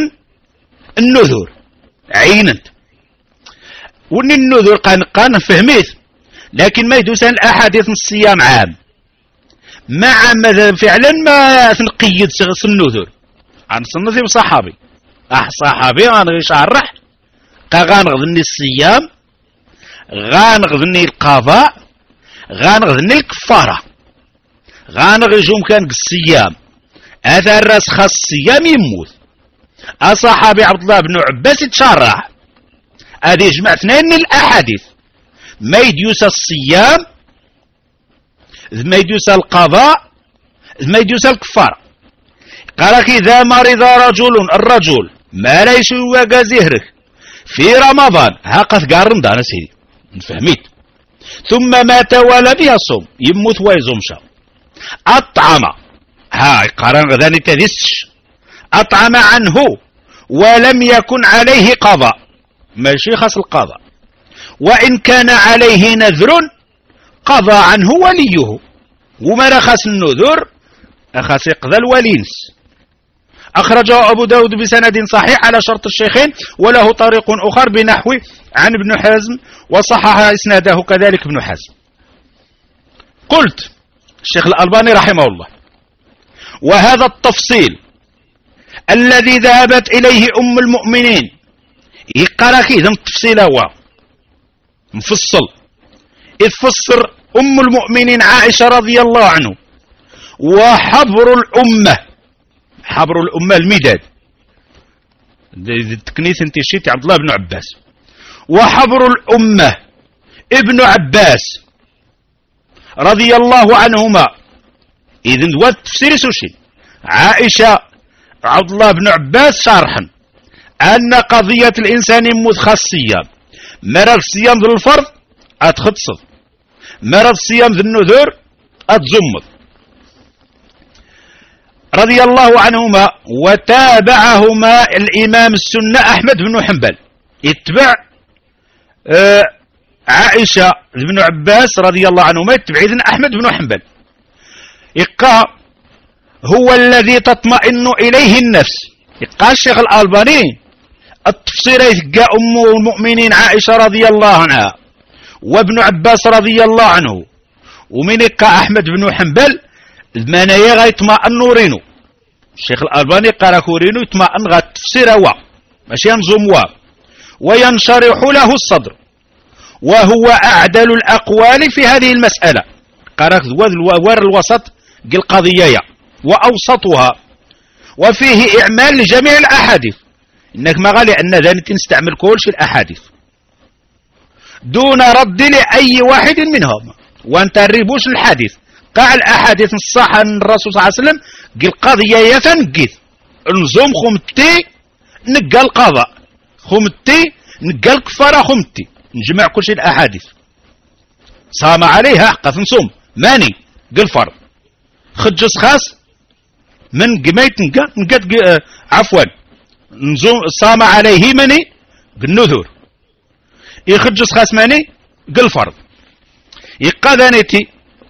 النذور عينت. وان النذور قان فهميت، لكن ما يدوسان الأحاديث الصيام عام مع فعلا ما تنقيد النذر عن صنفي بصحابي صحابي غنشرح غنغذني الصيام غنغذني القضاء غنغذني الكفارة غنغجوم كان الصيام هذا الراس خاص الصيام يموت الصحابي عبد الله بن عباس يتشرح هذه جمع اثنين الأحاديث ما يديوس الصيام ما يديوس القضاء ما يديوس الكفارة قالك إذا مرض الرجل ما ليش يوقع زهرك في رمضان هاقت قارن دانا سيدي فهميت ثم مات ولم يصم يموت ويزومش أطعم قارن غذاني تذسش أطعم عنه ولم يكن عليه قضاء ماشي خاص القضاء وإن كان عليه نذر قضى عنه وليه وما خاص النذر خاص يقضى الولينس أخرجه أبو داود بسند صحيح على شرط الشيخين وله طريق أخر بنحو عن ابن حزم وصحح إسناده كذلك ابن حزم. قلت الشيخ الألباني رحمه الله وهذا التفصيل الذي ذهبت إليه أم المؤمنين يقرأ كذا التفصيل هو مفصل إذ فسر أم المؤمنين عائشة رضي الله عنه وحبر الأمة حبر الأمة المداد التكنيس انت شيت عبد الله بن عباس وحبر الأمة ابن عباس رضي الله عنهما إذن هو التفسير سوشي عائشة عبد الله بن عباس شرحا أن قضية الإنسان يموت خاصية مرض الصيام ذو الفرض أتختصر مرض الصيام ذو النذور أتزمض رضي الله عنهما وتابعهما الإمام السنة أحمد بن حنبل يتبع عائشة بن عباس رضي الله عنهما يتبع إذن أحمد بن حنبل إقا هو الذي تطمئن إليه النفس إقا الشيخ الألباني التفسير يتقى أم المؤمنين عائشة رضي الله عنها وابن عباس رضي الله عنه ومن إقا أحمد بن حنبل المنايا غيطمئن رينو الشيخ الألباني قال كورينو يطمئن غتفسير هو ماشي ينظم وينشرح له الصدر وهو أعدل الأقوال في هذه المسألة قال ور الوسط القضية وأوسطها وفيه إعمال لجميع الأحاديث إنك ما غالي أن ذلك نستعمل كل شيء الأحاديث دون رد لأي واحد منهم وانت الريبوش الحديث قاع الأحاديث الصحة عن الرسول صلى الله عليه وسلم قال قضية يتنقذ نزوم خمتي نقى القضاء خمتي نقى الكفارة خمتي نجمع كل شيء الأحاديث صام عليها حقا نصوم ماني قال فرض خجس خاص من قميت نقى عفوا نزوم صام عليه ماني قال نذور يخجس خاص ماني قال فرض يقاذانيتي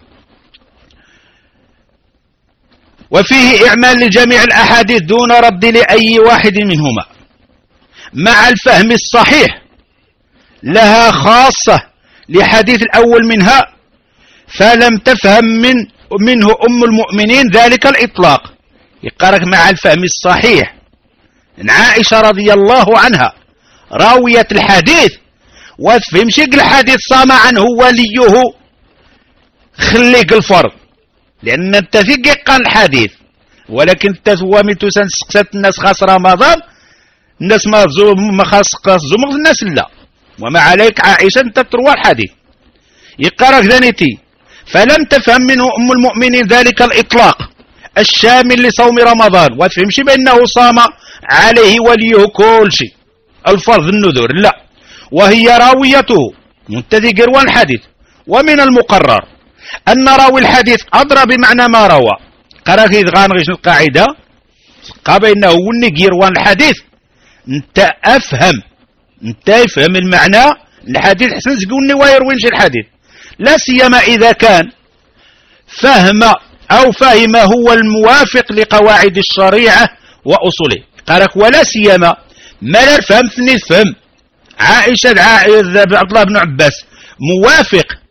وفيه إعمال لجميع الأحاديث دون رد لأي واحد منهما مع الفهم الصحيح لها خاصة لحديث الأول منها فلم تفهم منه أم المؤمنين ذلك الإطلاق يقرأك مع الفهم الصحيح عائشة رضي الله عنها راوية الحديث وتفهم شيء الحديث صام عنه وليه خليك الفرض لأن انت فيك قال الحديث ولكن تسوامي تسان سقسات الناس خاص رمضان الناس ما خاص زمغ الناس لا وما عليك عائشة انت تروى الحديث يقرأك ذنيتي فلم تفهم منه أم المؤمنين ذلك الإطلاق الشامل لصوم رمضان وتفهم شي بأنه صام عليه وليه كل شيء الفرض النذور لا وهي راويته منتذي قروى الحديث ومن المقرر أن راوي الحديث أدرى بمعنى ما روى قرأ إذ غانغيش القاعدة قال إنه وني يروى الحديث انت أفهم المعنى الحديث حسن زقوني ويروينش الحديث لا سيما إذا كان فهم هو الموافق لقواعد الشريعة وأصوله قالك ولا سيما ما لا فهم عائشة عبد الله بن عباس موافق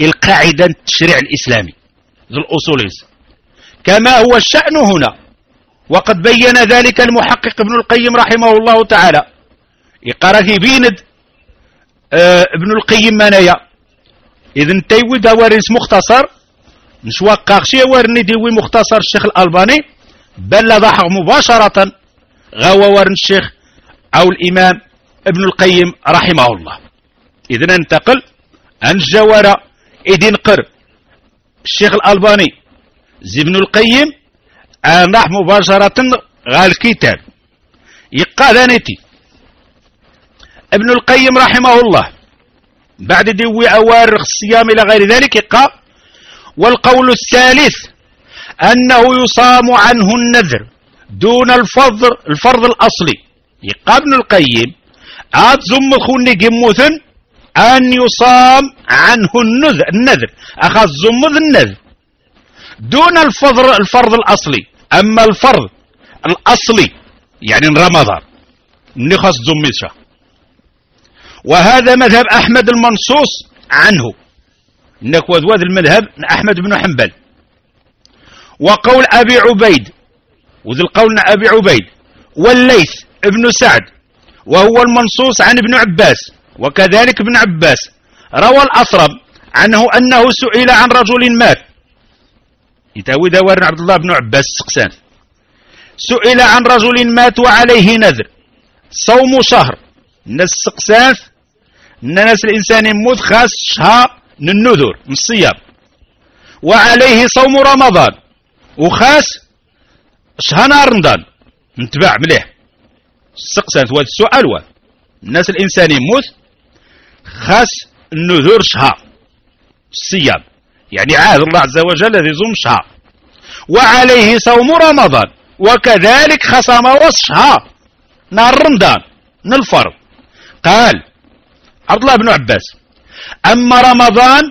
القاعدة التشريع الإسلامي ذو الأصول كما هو الشأن هنا. وقد بين ذلك المحقق ابن القيم رحمه الله تعالى. يقرأ يبيند ابن القيم منايا إذن تيوي دواريس مختصر مش وقع شيء ورني ديوي مختصر الشيخ الألباني بل ضحق مباشرة غاوى ورن الشيخ أو الإمام ابن القيم رحمه الله. إذن ننتقل عن الجوارة إذن قرب الشيخ الألباني زي ابن القيم راح مباشرة غا الكتاب يقال ذانيتي ابن القيم رحمه الله بعد ديوي أوارق الصيام إلى غير ذلك يقال والقول الثالث أنه يصام عنه النذر دون الفرض الأصلي. يقال ابن القيم عاد زم خوني جموثن أن يصام عنه النذر أخذ زمذ النذر دون الفرض الأصلي. أما الفرض الأصلي يعني رمضان نخص زمشة. وهذا مذهب أحمد المنصوص عنه إنك وذوذ المذهب أحمد بن حنبل. وقول أبي عبيد وذي القول أبي عبيد والليث ابن سعد وهو المنصوص عن ابن عباس. وكذلك ابن عباس روى الأصرم عنه أنه سئل عن رجل مات يتاوي دوار عبد الله بن عباس السقسان سئل عن رجل مات وعليه نذر صوم شهر. الناس السقسان الناس الإنسان يموت خاص شهر من النذر من الصيام وعليه صوم رمضان وخاص شهر رمضان نتبع مليح السقسان هو السؤال هو الناس الإنسان يموت خاص النذر شهر الصيام يعني عهد الله عز وجل الذي يصوم شهر وعليه صوم رمضان وكذلك خصم وصشها نهار رمضان من الفرض. قال عبد الله بن عباس أما رمضان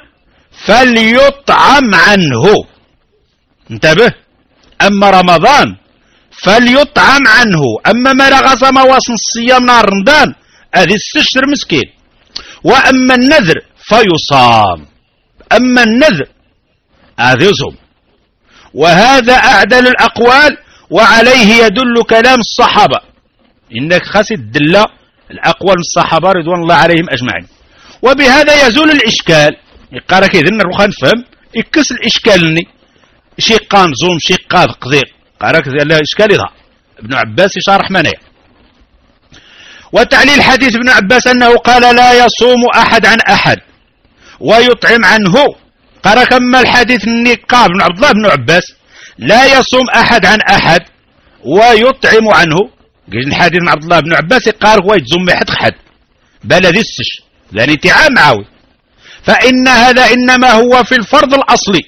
فليطعم عنه. انتبه أما رمضان فليطعم عنه. أما ما رغصم وصن الصيام نهار رمضان هذه السشر مسكين. وأما النذر فيصام. أما النذر هذا يصوم. وهذا أعدل الأقوال وعليه يدل كلام الصحابة. إنك خاص تدل الأقوال الصحابة رضوان الله عليهم أجمعين. وبهذا يزول الإشكال. يقال كذا نروح نفهم يكس الإشكال لني شي قان زوم شي قاد قدير قال كذا لا إشكال إذا ابن عباس يشرح منايا. وتعليل حديث ابن عباس أنه قال لا يصوم أحد عن أحد ويطعم عنه. قال كما الحديث النقاب بن عبد الله بن عباس لا يصوم أحد عن أحد ويطعم عنه. قال الحديث من عبد الله بن عباس قال هو يتزم حد حد بل ذسش لأن اتعام معاوي. فإن هذا إنما هو في الفرض الأصلي.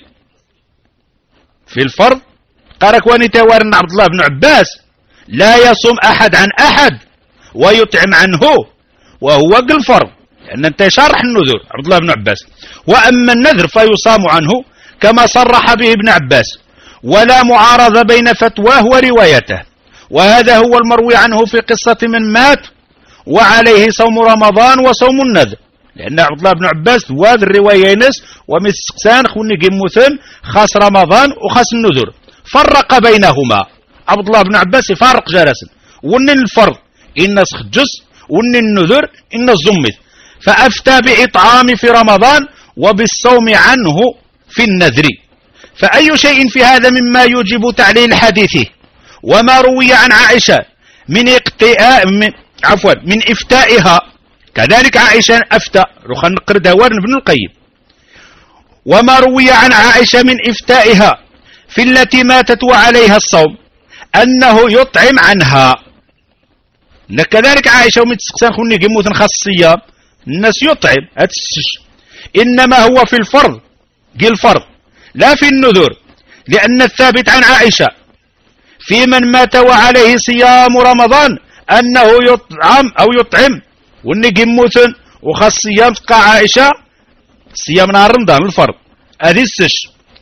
في الفرض قال كواني توارن عبد الله بن عباس لا يصوم أحد عن أحد ويطعم عنه وهو الفرض لأن انت شرح النذر عبد الله بن عباس. وأما النذر فيصام عنه كما صرح به ابن عباس ولا معارضة بين فتواه وروايته. وهذا هو المروي عنه في قصة من مات وعليه صوم رمضان وصوم النذر. لأن عبد الله بن عباس وهذا الرواية ينس ومن سقسان خوني جموثن خاص رمضان وخاص النذر فرق بينهما. عبد الله بن عباس يفارق جالسا ون الفرض إن سخجس ون النذر إن الزمت فأفتى بإطعام في رمضان وبالصوم عنه في النذر. فأي شيء في هذا مما يوجب تعليل حديثه. وما روي عن عائشة من إفتائها كذلك عائشة أفتى رخ نقر دوار ابن القيم. وما روي عن عائشة من إفتائها في التي ماتت وعليها الصوم أنه يطعم عنها. كذلك عائشة ومتسقسان خوني جموثن خاص الصيام الناس يطعم هتسش. إنما هو في الفرض قل فرض لا في النذر. لأن الثابت عن عائشة في من مات وعليه صيام رمضان أنه يطعم أو يطعم ونجم موثن وخاص صيام تقع عائشة صيام نهار رمضان الفرض هذه السش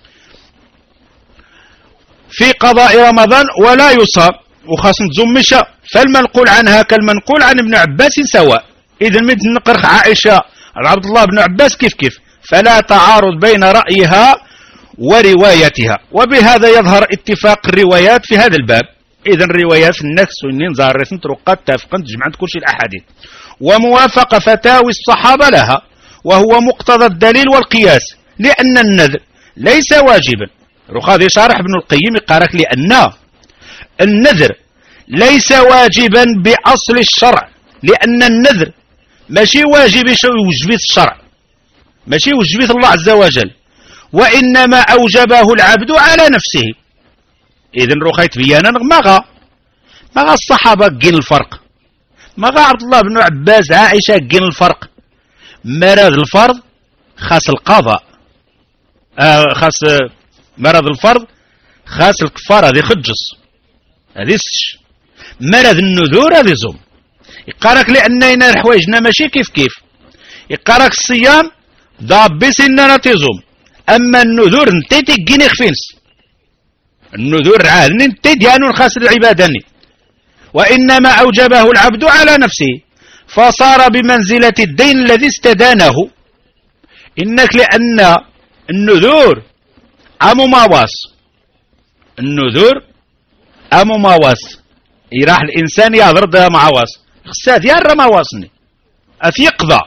في قضاء رمضان ولا يصام وخاص تزمشة. فالمنقول عنها كالمنقول عن ابن عباس سواء. إذا من نقرخ عائشة عبد الله بن عباس كيف فلا تعارض بين رأيها وروايتها. وبهذا يظهر اتفاق الروايات في هذا الباب. إذن روايات النفس وإنين ظاهرة ترقى تافقا تجمعت كل شيء الأحاديث، وموافقة فتاوي الصحابة لها، وهو مقتضى الدليل والقياس، لأن النذر ليس واجبا. رخاذ شارح ابن القيم قالك لأن النذر ليس واجبا بأصل الشرع، لأن النذر ماشي واجب وجبت الشرع، ماشي وجبت الله عز وجل، وإنما أوجبه العبد على نفسه. إذن رخيت بيانا ما الصحابة قين الفرق، ما عبد الله بن عباس عائشة قين الفرق. مرض الفرض خاص القضاء، خاص مرض الفرض خاص الكفارة، هذه خجص، هذه ستش. مرض النذور هذه زوم. يقارك لأننا الحوايجنا ماشي كيف يقارك الصيام ضابس إننا تزوم، أما النذور انتي تقيني خفينس، النذور عاد انتي ديانون خاص العباداني، وإنما أوجبه العبد على نفسه، فصار بمنزلة الدين الذي استدانه. إنك لأن النذور أمو مواس، النذور أمو مواس، يراح الإنسان يهضر ده مواس خساد يارى مواسني أثيقضى.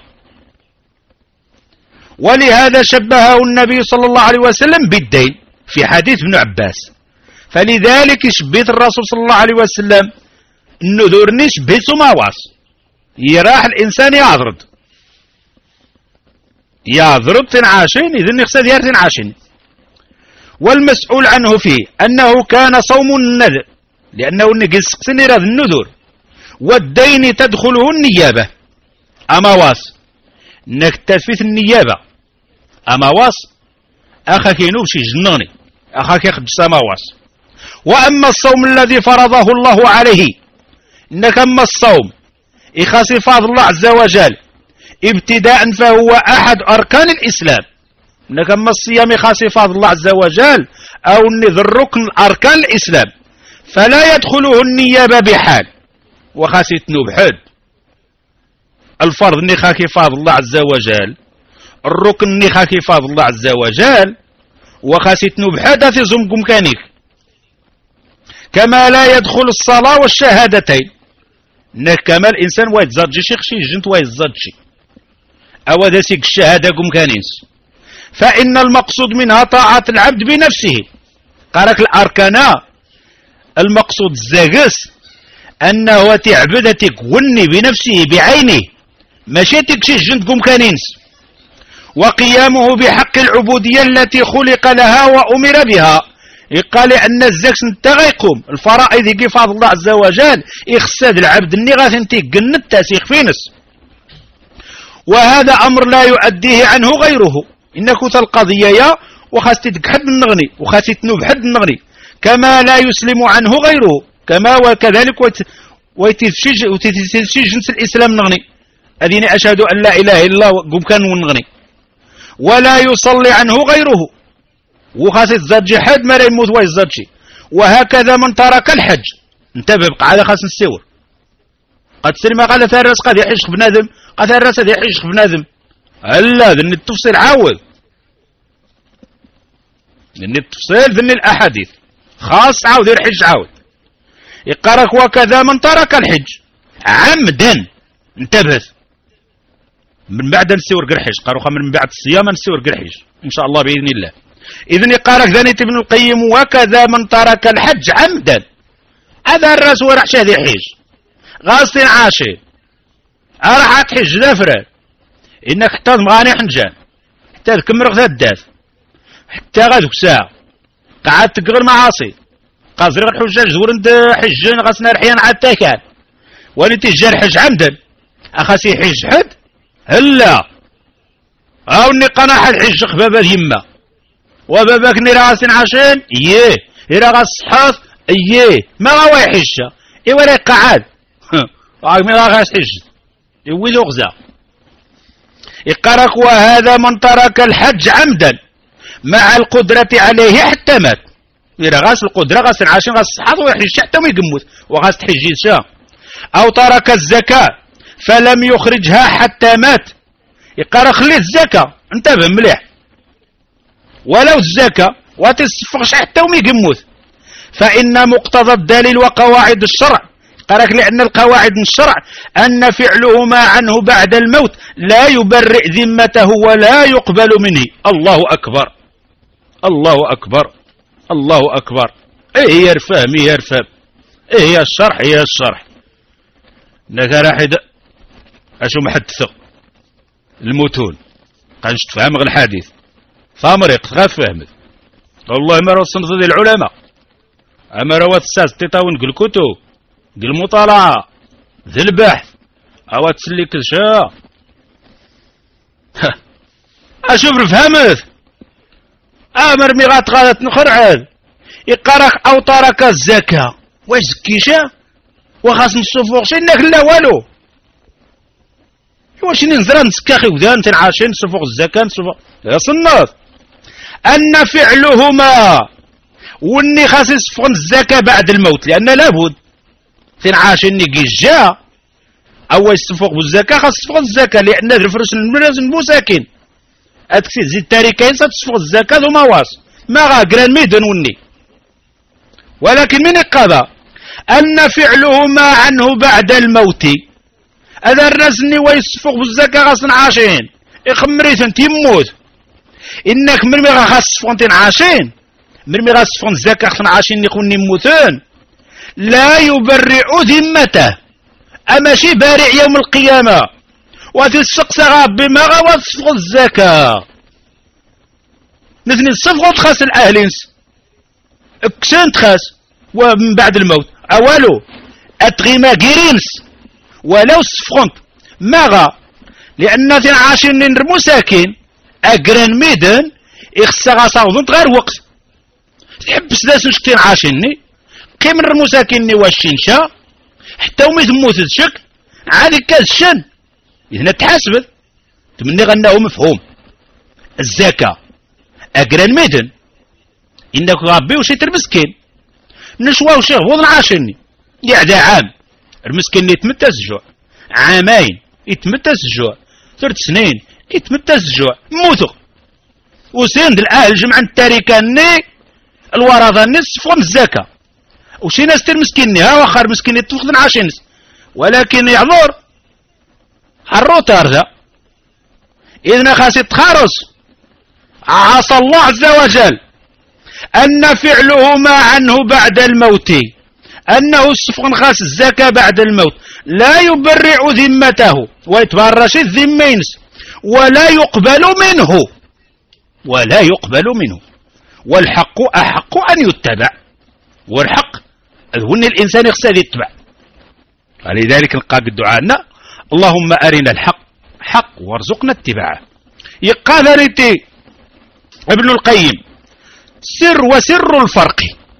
ولهذا شبهه النبي صلى الله عليه وسلم بالدين في حديث ابن عباس، فلذلك شبيت الرسول صلى الله عليه وسلم النذور نشبهت مواس، يراح الإنسان يضرب تنعاشين، إذن يخسد يار تنعاشين. والمسؤول عنه فيه أنه كان صوم النذر، لأنه نقص سنير النذور، والدين تدخله النيابة أمواس، نكتفي النيابة أمواس أخاك ينوبشي جنوني، أخاك يخد سماواس. وأما الصوم الذي فرضه الله عليه، إنك أما الصوم إخاص فاض الله عز وجل ابتداء فهو أحد أركان الإسلام، إنك أما الصيام إخاص فاض الله عز وجل أو النذر ركن أركان الإسلام، فلا يدخله النيابة بحال، وخاص يتنوب حد الفرض نخاك فاض الله عز وجل، الركن نخاك فاض الله عز وجل، وخاص يتنوب حد في زمكم كانيك. كما لا يدخل الصلاة والشهادتين، إنك كما الإنسان ويتزاد شي جنت ويتزاد شي أو داسيك الشهادة كم كانينس. فإن المقصود منها طاعة العبد بنفسه. قالك الأركان المقصود الزاقس أنه تعبدتك وني بنفسه بعينه، ماشي تكشي جنت كم كانينس، وقيامه بحق العبودية التي خلق لها وأمر بها. قال أن الزكس نتغيقهم الفرائض كيف الله عز وجل إخساد العبد النغاث انتي قنت تاسيخ فينس، وهذا أمر لا يؤديه عنه غيره. إنك القضية وخاص تدك حد من نغني، وخاص تنوب حد من نغني، كما لا يسلم عنه غيره، كما وكذلك وتتفشي جنس الإسلام نغني، أذين أشهد أن لا إله إلا الله قم كان ونغني، ولا يصلي عنه غيره، وخاص يتزاد حد ما يموت ويزاد شي. وهكذا من ترك الحج، انتبه بقى على خاص نسيور، قد سلم قال ثارس قد يحيش بنادم، قد ثارس قد يحيش بنادم، هلا ذن التفصيل عاود، ذن التفصيل ذن الأحاديث خاص عاود يرحج عاود. يقرك وكذا من ترك الحج عمدا، انتبه من بعد نسيور قرحج، قالوا من بعد الصيام نسيور قرحج إن شاء الله بإذن الله. إذن يقارك ذنيت ابن القيم وكذا من ترك الحج عمدا، هذا الراس ورح شهد حج غاصين عاشي راح تحج دافرة، إنك حتى مغاني حنجان حتى تكمرق ذات حتى غادوك ساعة قعد تقغر معاصي قازر الحجاج زور انت حجين غاسنا رحيان عاد تاكال، ولي تجار حج عمدا أخاسي حج حد هلا أو إني قناح الحج خبابا يما وباباك نراسين عشان إيه إراغا الصحاف إيه ما غوا يحجة إيه ولا قعاد ما غا يحج يويل غزا. يقرك وهذا من ترك الحج عمدا مع القدرة عليه حتى مات، إذا غاس القدرة غاس العاشين غاس الصحاف ويحج حتى ما يقموت وغاس تحجي شا. أو ترك الزكاة فلم يخرجها حتى مات، يقرا خلي الزكاة انتبه مليح. ولو الزكاة وتسفغش حتى ومي يموت، فإن مقتضى الدليل وقواعد الشرع قالك لأن القواعد من الشرع أن فعله ما عنه بعد الموت لا يبرئ ذمته ولا يقبل منه. الله أكبر الله أكبر الله أكبر. إيه هي الفهم؟ هي الفهم. إيه هي الشرح؟ هي الشرح. نذر أحد أشو محدثه المتون قالش تفهم غير الحديث فامريق غير فهمت والله ما راه صنف ذي العلماء أما روات الساس تطاون قل كتب قل المطالعة ذي البحث أو تسلي كل شيء أشوف فهمت أمر ميغات غادت نخرعد يقرأك أو ترك الزكاة واش زكيشا وخاص نصفوغ شي إنك لا والو واش نزرا نسكاخي وذان تنعاشين نصفوغ الزكاة نصفوغ يا صناف أن فعلهما واني خاص يصفغن الزكاة بعد الموت لأن لابد تنعاشين نيجي جا أو يصفغ بالزكاة خاص يصفغ الزكاة لأن الفلوس لازم بوساكن أتكسي زيد تاريكين ستصفغ الزكاة ذو مواص ما غاقران ميدن وني. ولكن من القضاء أن فعلهما عنه بعد الموت هذا الرزني ويصفغ بالزكاة غاصن عاشين إخمريثن تيموت إنك من ميغا خاص صفغن عاشين من ميغا صفغن الزكاة خاصن عاشين يكون يموتون لا يبرئ ذمته أما شي بارع يوم القيامة وتسقس ربي ما غا صفغ الزكاة نثني الصفغ تخاص الأهلينس اكسان تخاص ومن بعد الموت أولو أتغيما جيرينس ولو صفغنت ماغا لأن تنعاشين نرمو ساكن أقران ميدن إخسا غاصاوضنت غير وقت تحبس داس نشكتين عاشيني قيم نرمو ساكني واشينشا حتى ومي تموت تشك عادي كازشن هنا تحاسبت تمني غناه مفهوم الزكاة أقران ميدن إنك ربي وشي المسكين نشوى وشي غوض عاشيني يعدى عام المسكين يتمتى الجوع عامين يتمتى الجوع 3 سنين يتمتى الجوع موتو وسند الأهل جمع التاريكاني الورثة نصفهم الزكاة وشي ناس المسكيني ها واخر مسكين يتفقدن عاشينس ولكن يعذر الروتار ذا إذن خاص يتخارص عصى الله عز وجل أن فعله ما عنه بعد الموت أنه الصفق خاص الزكاة بعد الموت لا يبرئ ذمته ويتبرش الذمينس ولا يقبل منه والحق أحق أن يتبع والحق أذن الإنسان يخسر يتبع ولذلك نلقى الدعاء اللهم أرنا الحق حق وارزقنا اتباعه. يقال ريتي ابن القيم وسر الفرق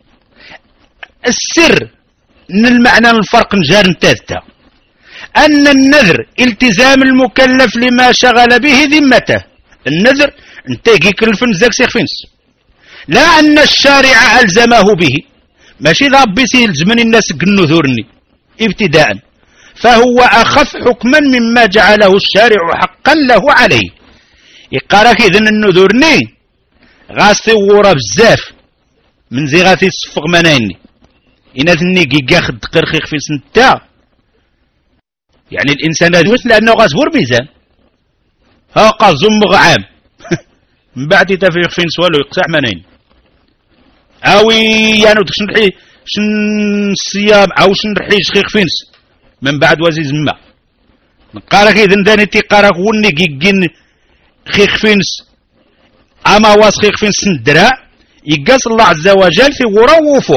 السر من المعنى الفرق نجار نتاثتا أن النذر التزام المكلف لما شغل به ذمته النذر انت يكلف نزاك سيخ فينس لا أن الشارع ألزمه به ماشي ربي سيلزمني الناس النذورني ابتداء فهو أخف حكما مما جعله الشارع حقا له عليه. يقارك إذن النذورني غاسي ورا بزاف من زي غاسي الصفق منايني إنا ذني ياخد قرخيخ في سنتا يعني الإنسان هذا لأنه غاسبور ميزان ها قاز زمغ عام من بعد يتفيق فين سوالو يقسع منين أوي يعني شنرحي شن الصيام أو شنرحي شخيخ فينس من بعد وزيز ما نقارك إذن داني تيقارك وني جيجين خيخ فينس أما واس خيخ فينس ندرا يقاس الله عز وجل في غروفه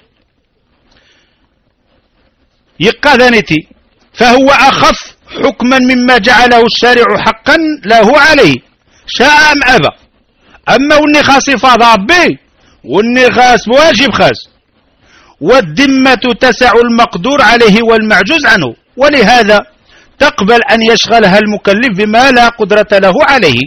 يقا ذانيتي فهو أخف حكما مما جعله الشارع حقا له عليه شاء أم أبى. أما وني خاص فاض ربي وني خاص واجب خاص والذمة تسع المقدور عليه والمعجوز عنه ولهذا تقبل أن يشغلها المكلف بما لا قدرة له عليه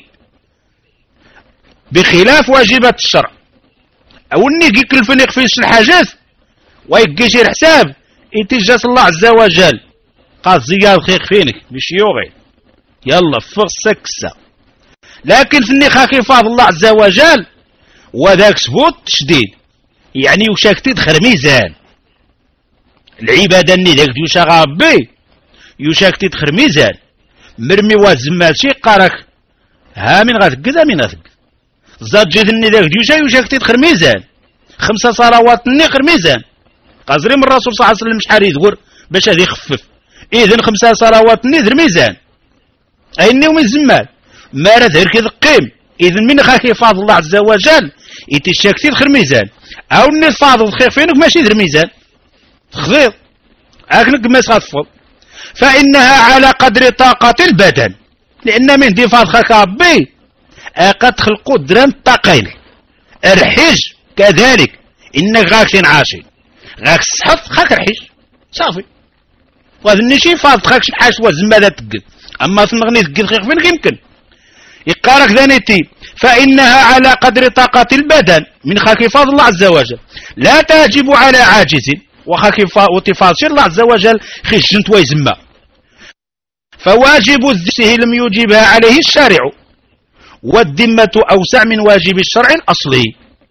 بخلاف واجبات الشرع وني يكلفني في الحاجات ويجيش حساب يتجاس الله عز وجل قال زياد خير فينك مش يوغي يلا فغ سكسة لكن في خاكي فاض الله عز وجل وذاك سبوت تشديد، يعني وشاك تدخل ميزان العبادة اللي ذاك يوشا غابي يوشاك تدخل ميزان مرمي وازمال شي قارك ها من غتقد من غتقد زاد جيت اني ذاك يوشاك تدخل ميزان 5 صلوات نقر ميزان قازري من الرسول صلى الله عليه وسلم شحال يذكر باش هذا يخفف. اذن 5 صلوات نذر ميزان ايني ومن زمال ما راه ذهر كيدقيم. اذن من خاكي فاضل الله عز وجل يتشاك تدخل ميزان او ني فاضل خيفينك ماشي يدير ميزان تخفيض هاكنك ما تخفض، فانها على قدر طاقة البدن، لان من دي فاض خاك ربي قد خلقوا درام طاقين الرحيج كذلك انك غاك تنعاشي غاك السحط خاك رحيج صافي وهذا النشي فاض خاك شحاش وزمالة تقد اما تنغني تقد خيخ فين يمكن يقارك ذانيتي فإنها على قدر طاقة البدن من خاكي فاض الله عز وجل لا تجب على عاجز وخاكي وتفاض الله عز وجل خشنت ويزمى، فواجب الذسه لم يجيبها عليه الشارع والذمة أوسع من واجب الشرع الأصلي،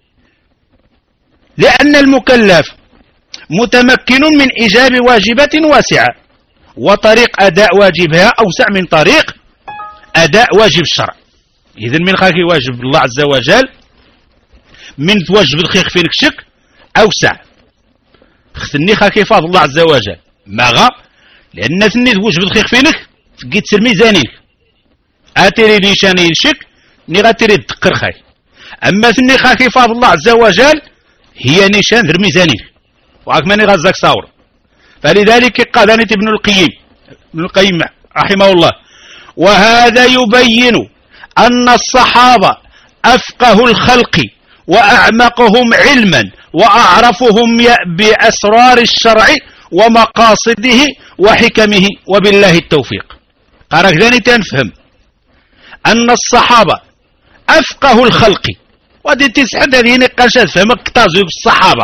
لأن المكلف متمكن من إيجاب واجبة واسعة وطريق أداء واجبها أوسع من طريق أداء واجب الشرع. إذن من خاكي واجب الله عز وجل من توجب الخيخ فينك شك أوسع ختني خاكي فاض الله عز وجل ماغا لأن ثني توجب الخيخ فينك تقيت سر ميزانيك أتري نيشاني شك ني غاتري تذكر خاي، أما ثني خاكي فاض الله عز وجل هي نيشان ذر ميزانيك وعاك ماني غازاك صاور. فلذلك قال ابن القيم رحمه الله وهذا يبين أن الصحابة أفقه الخلق وأعمقهم علما وأعرفهم بأسرار الشرع ومقاصده وحكمه وبالله التوفيق. قارك ذاني تنفهم أن الصحابة أفقه الخلق ودي تسحد هذه نقاشات فهمك تازوك الصحابة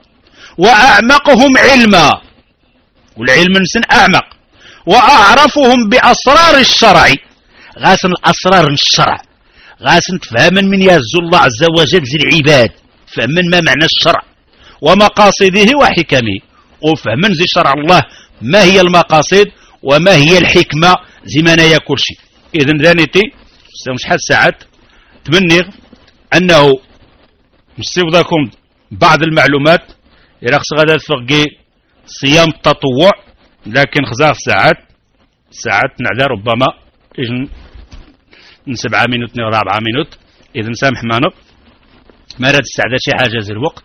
وأعمقهم علما والعلم نسن أعمق وأعرفهم بأسرار الشرع غاسن الأسرار الشرع غاسن تفهمن من يزو الله عز وجل زي العباد فهمن ما معنى الشرع ومقاصده وحكمه وفهمن زي شرع الله ما هي المقاصد وما هي الحكمة زي ما نايا كل شيء. إذن ذانيتي شحال ساعات تبنغ أنه مستوضاكم بعض المعلومات إلا خص غدا تفقي صيام التطوع لكن خزاف ساعات نعذر ربما إذن 7 مينوت 4 مينوت إذن سامح مانو ما راد استعداد شي حاجة زي الوقت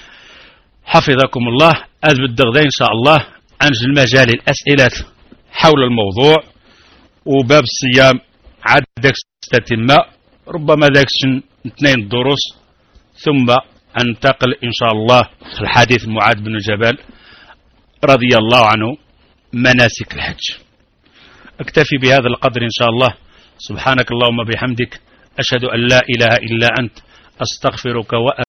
حفظكم الله. أذب الدغدين إن شاء الله أنجل مجال الأسئلة حول الموضوع وباب الصيام عاد داك تتم ربما داك 2 دروس ثم أنتقل إن شاء الله في الحديث معاذ بن جبل رضي الله عنه مناسك الحج. اكتفي بهذا القدر إن شاء الله. سبحانك اللهم بحمدك أشهد أن لا إله إلا أنت أستغفرك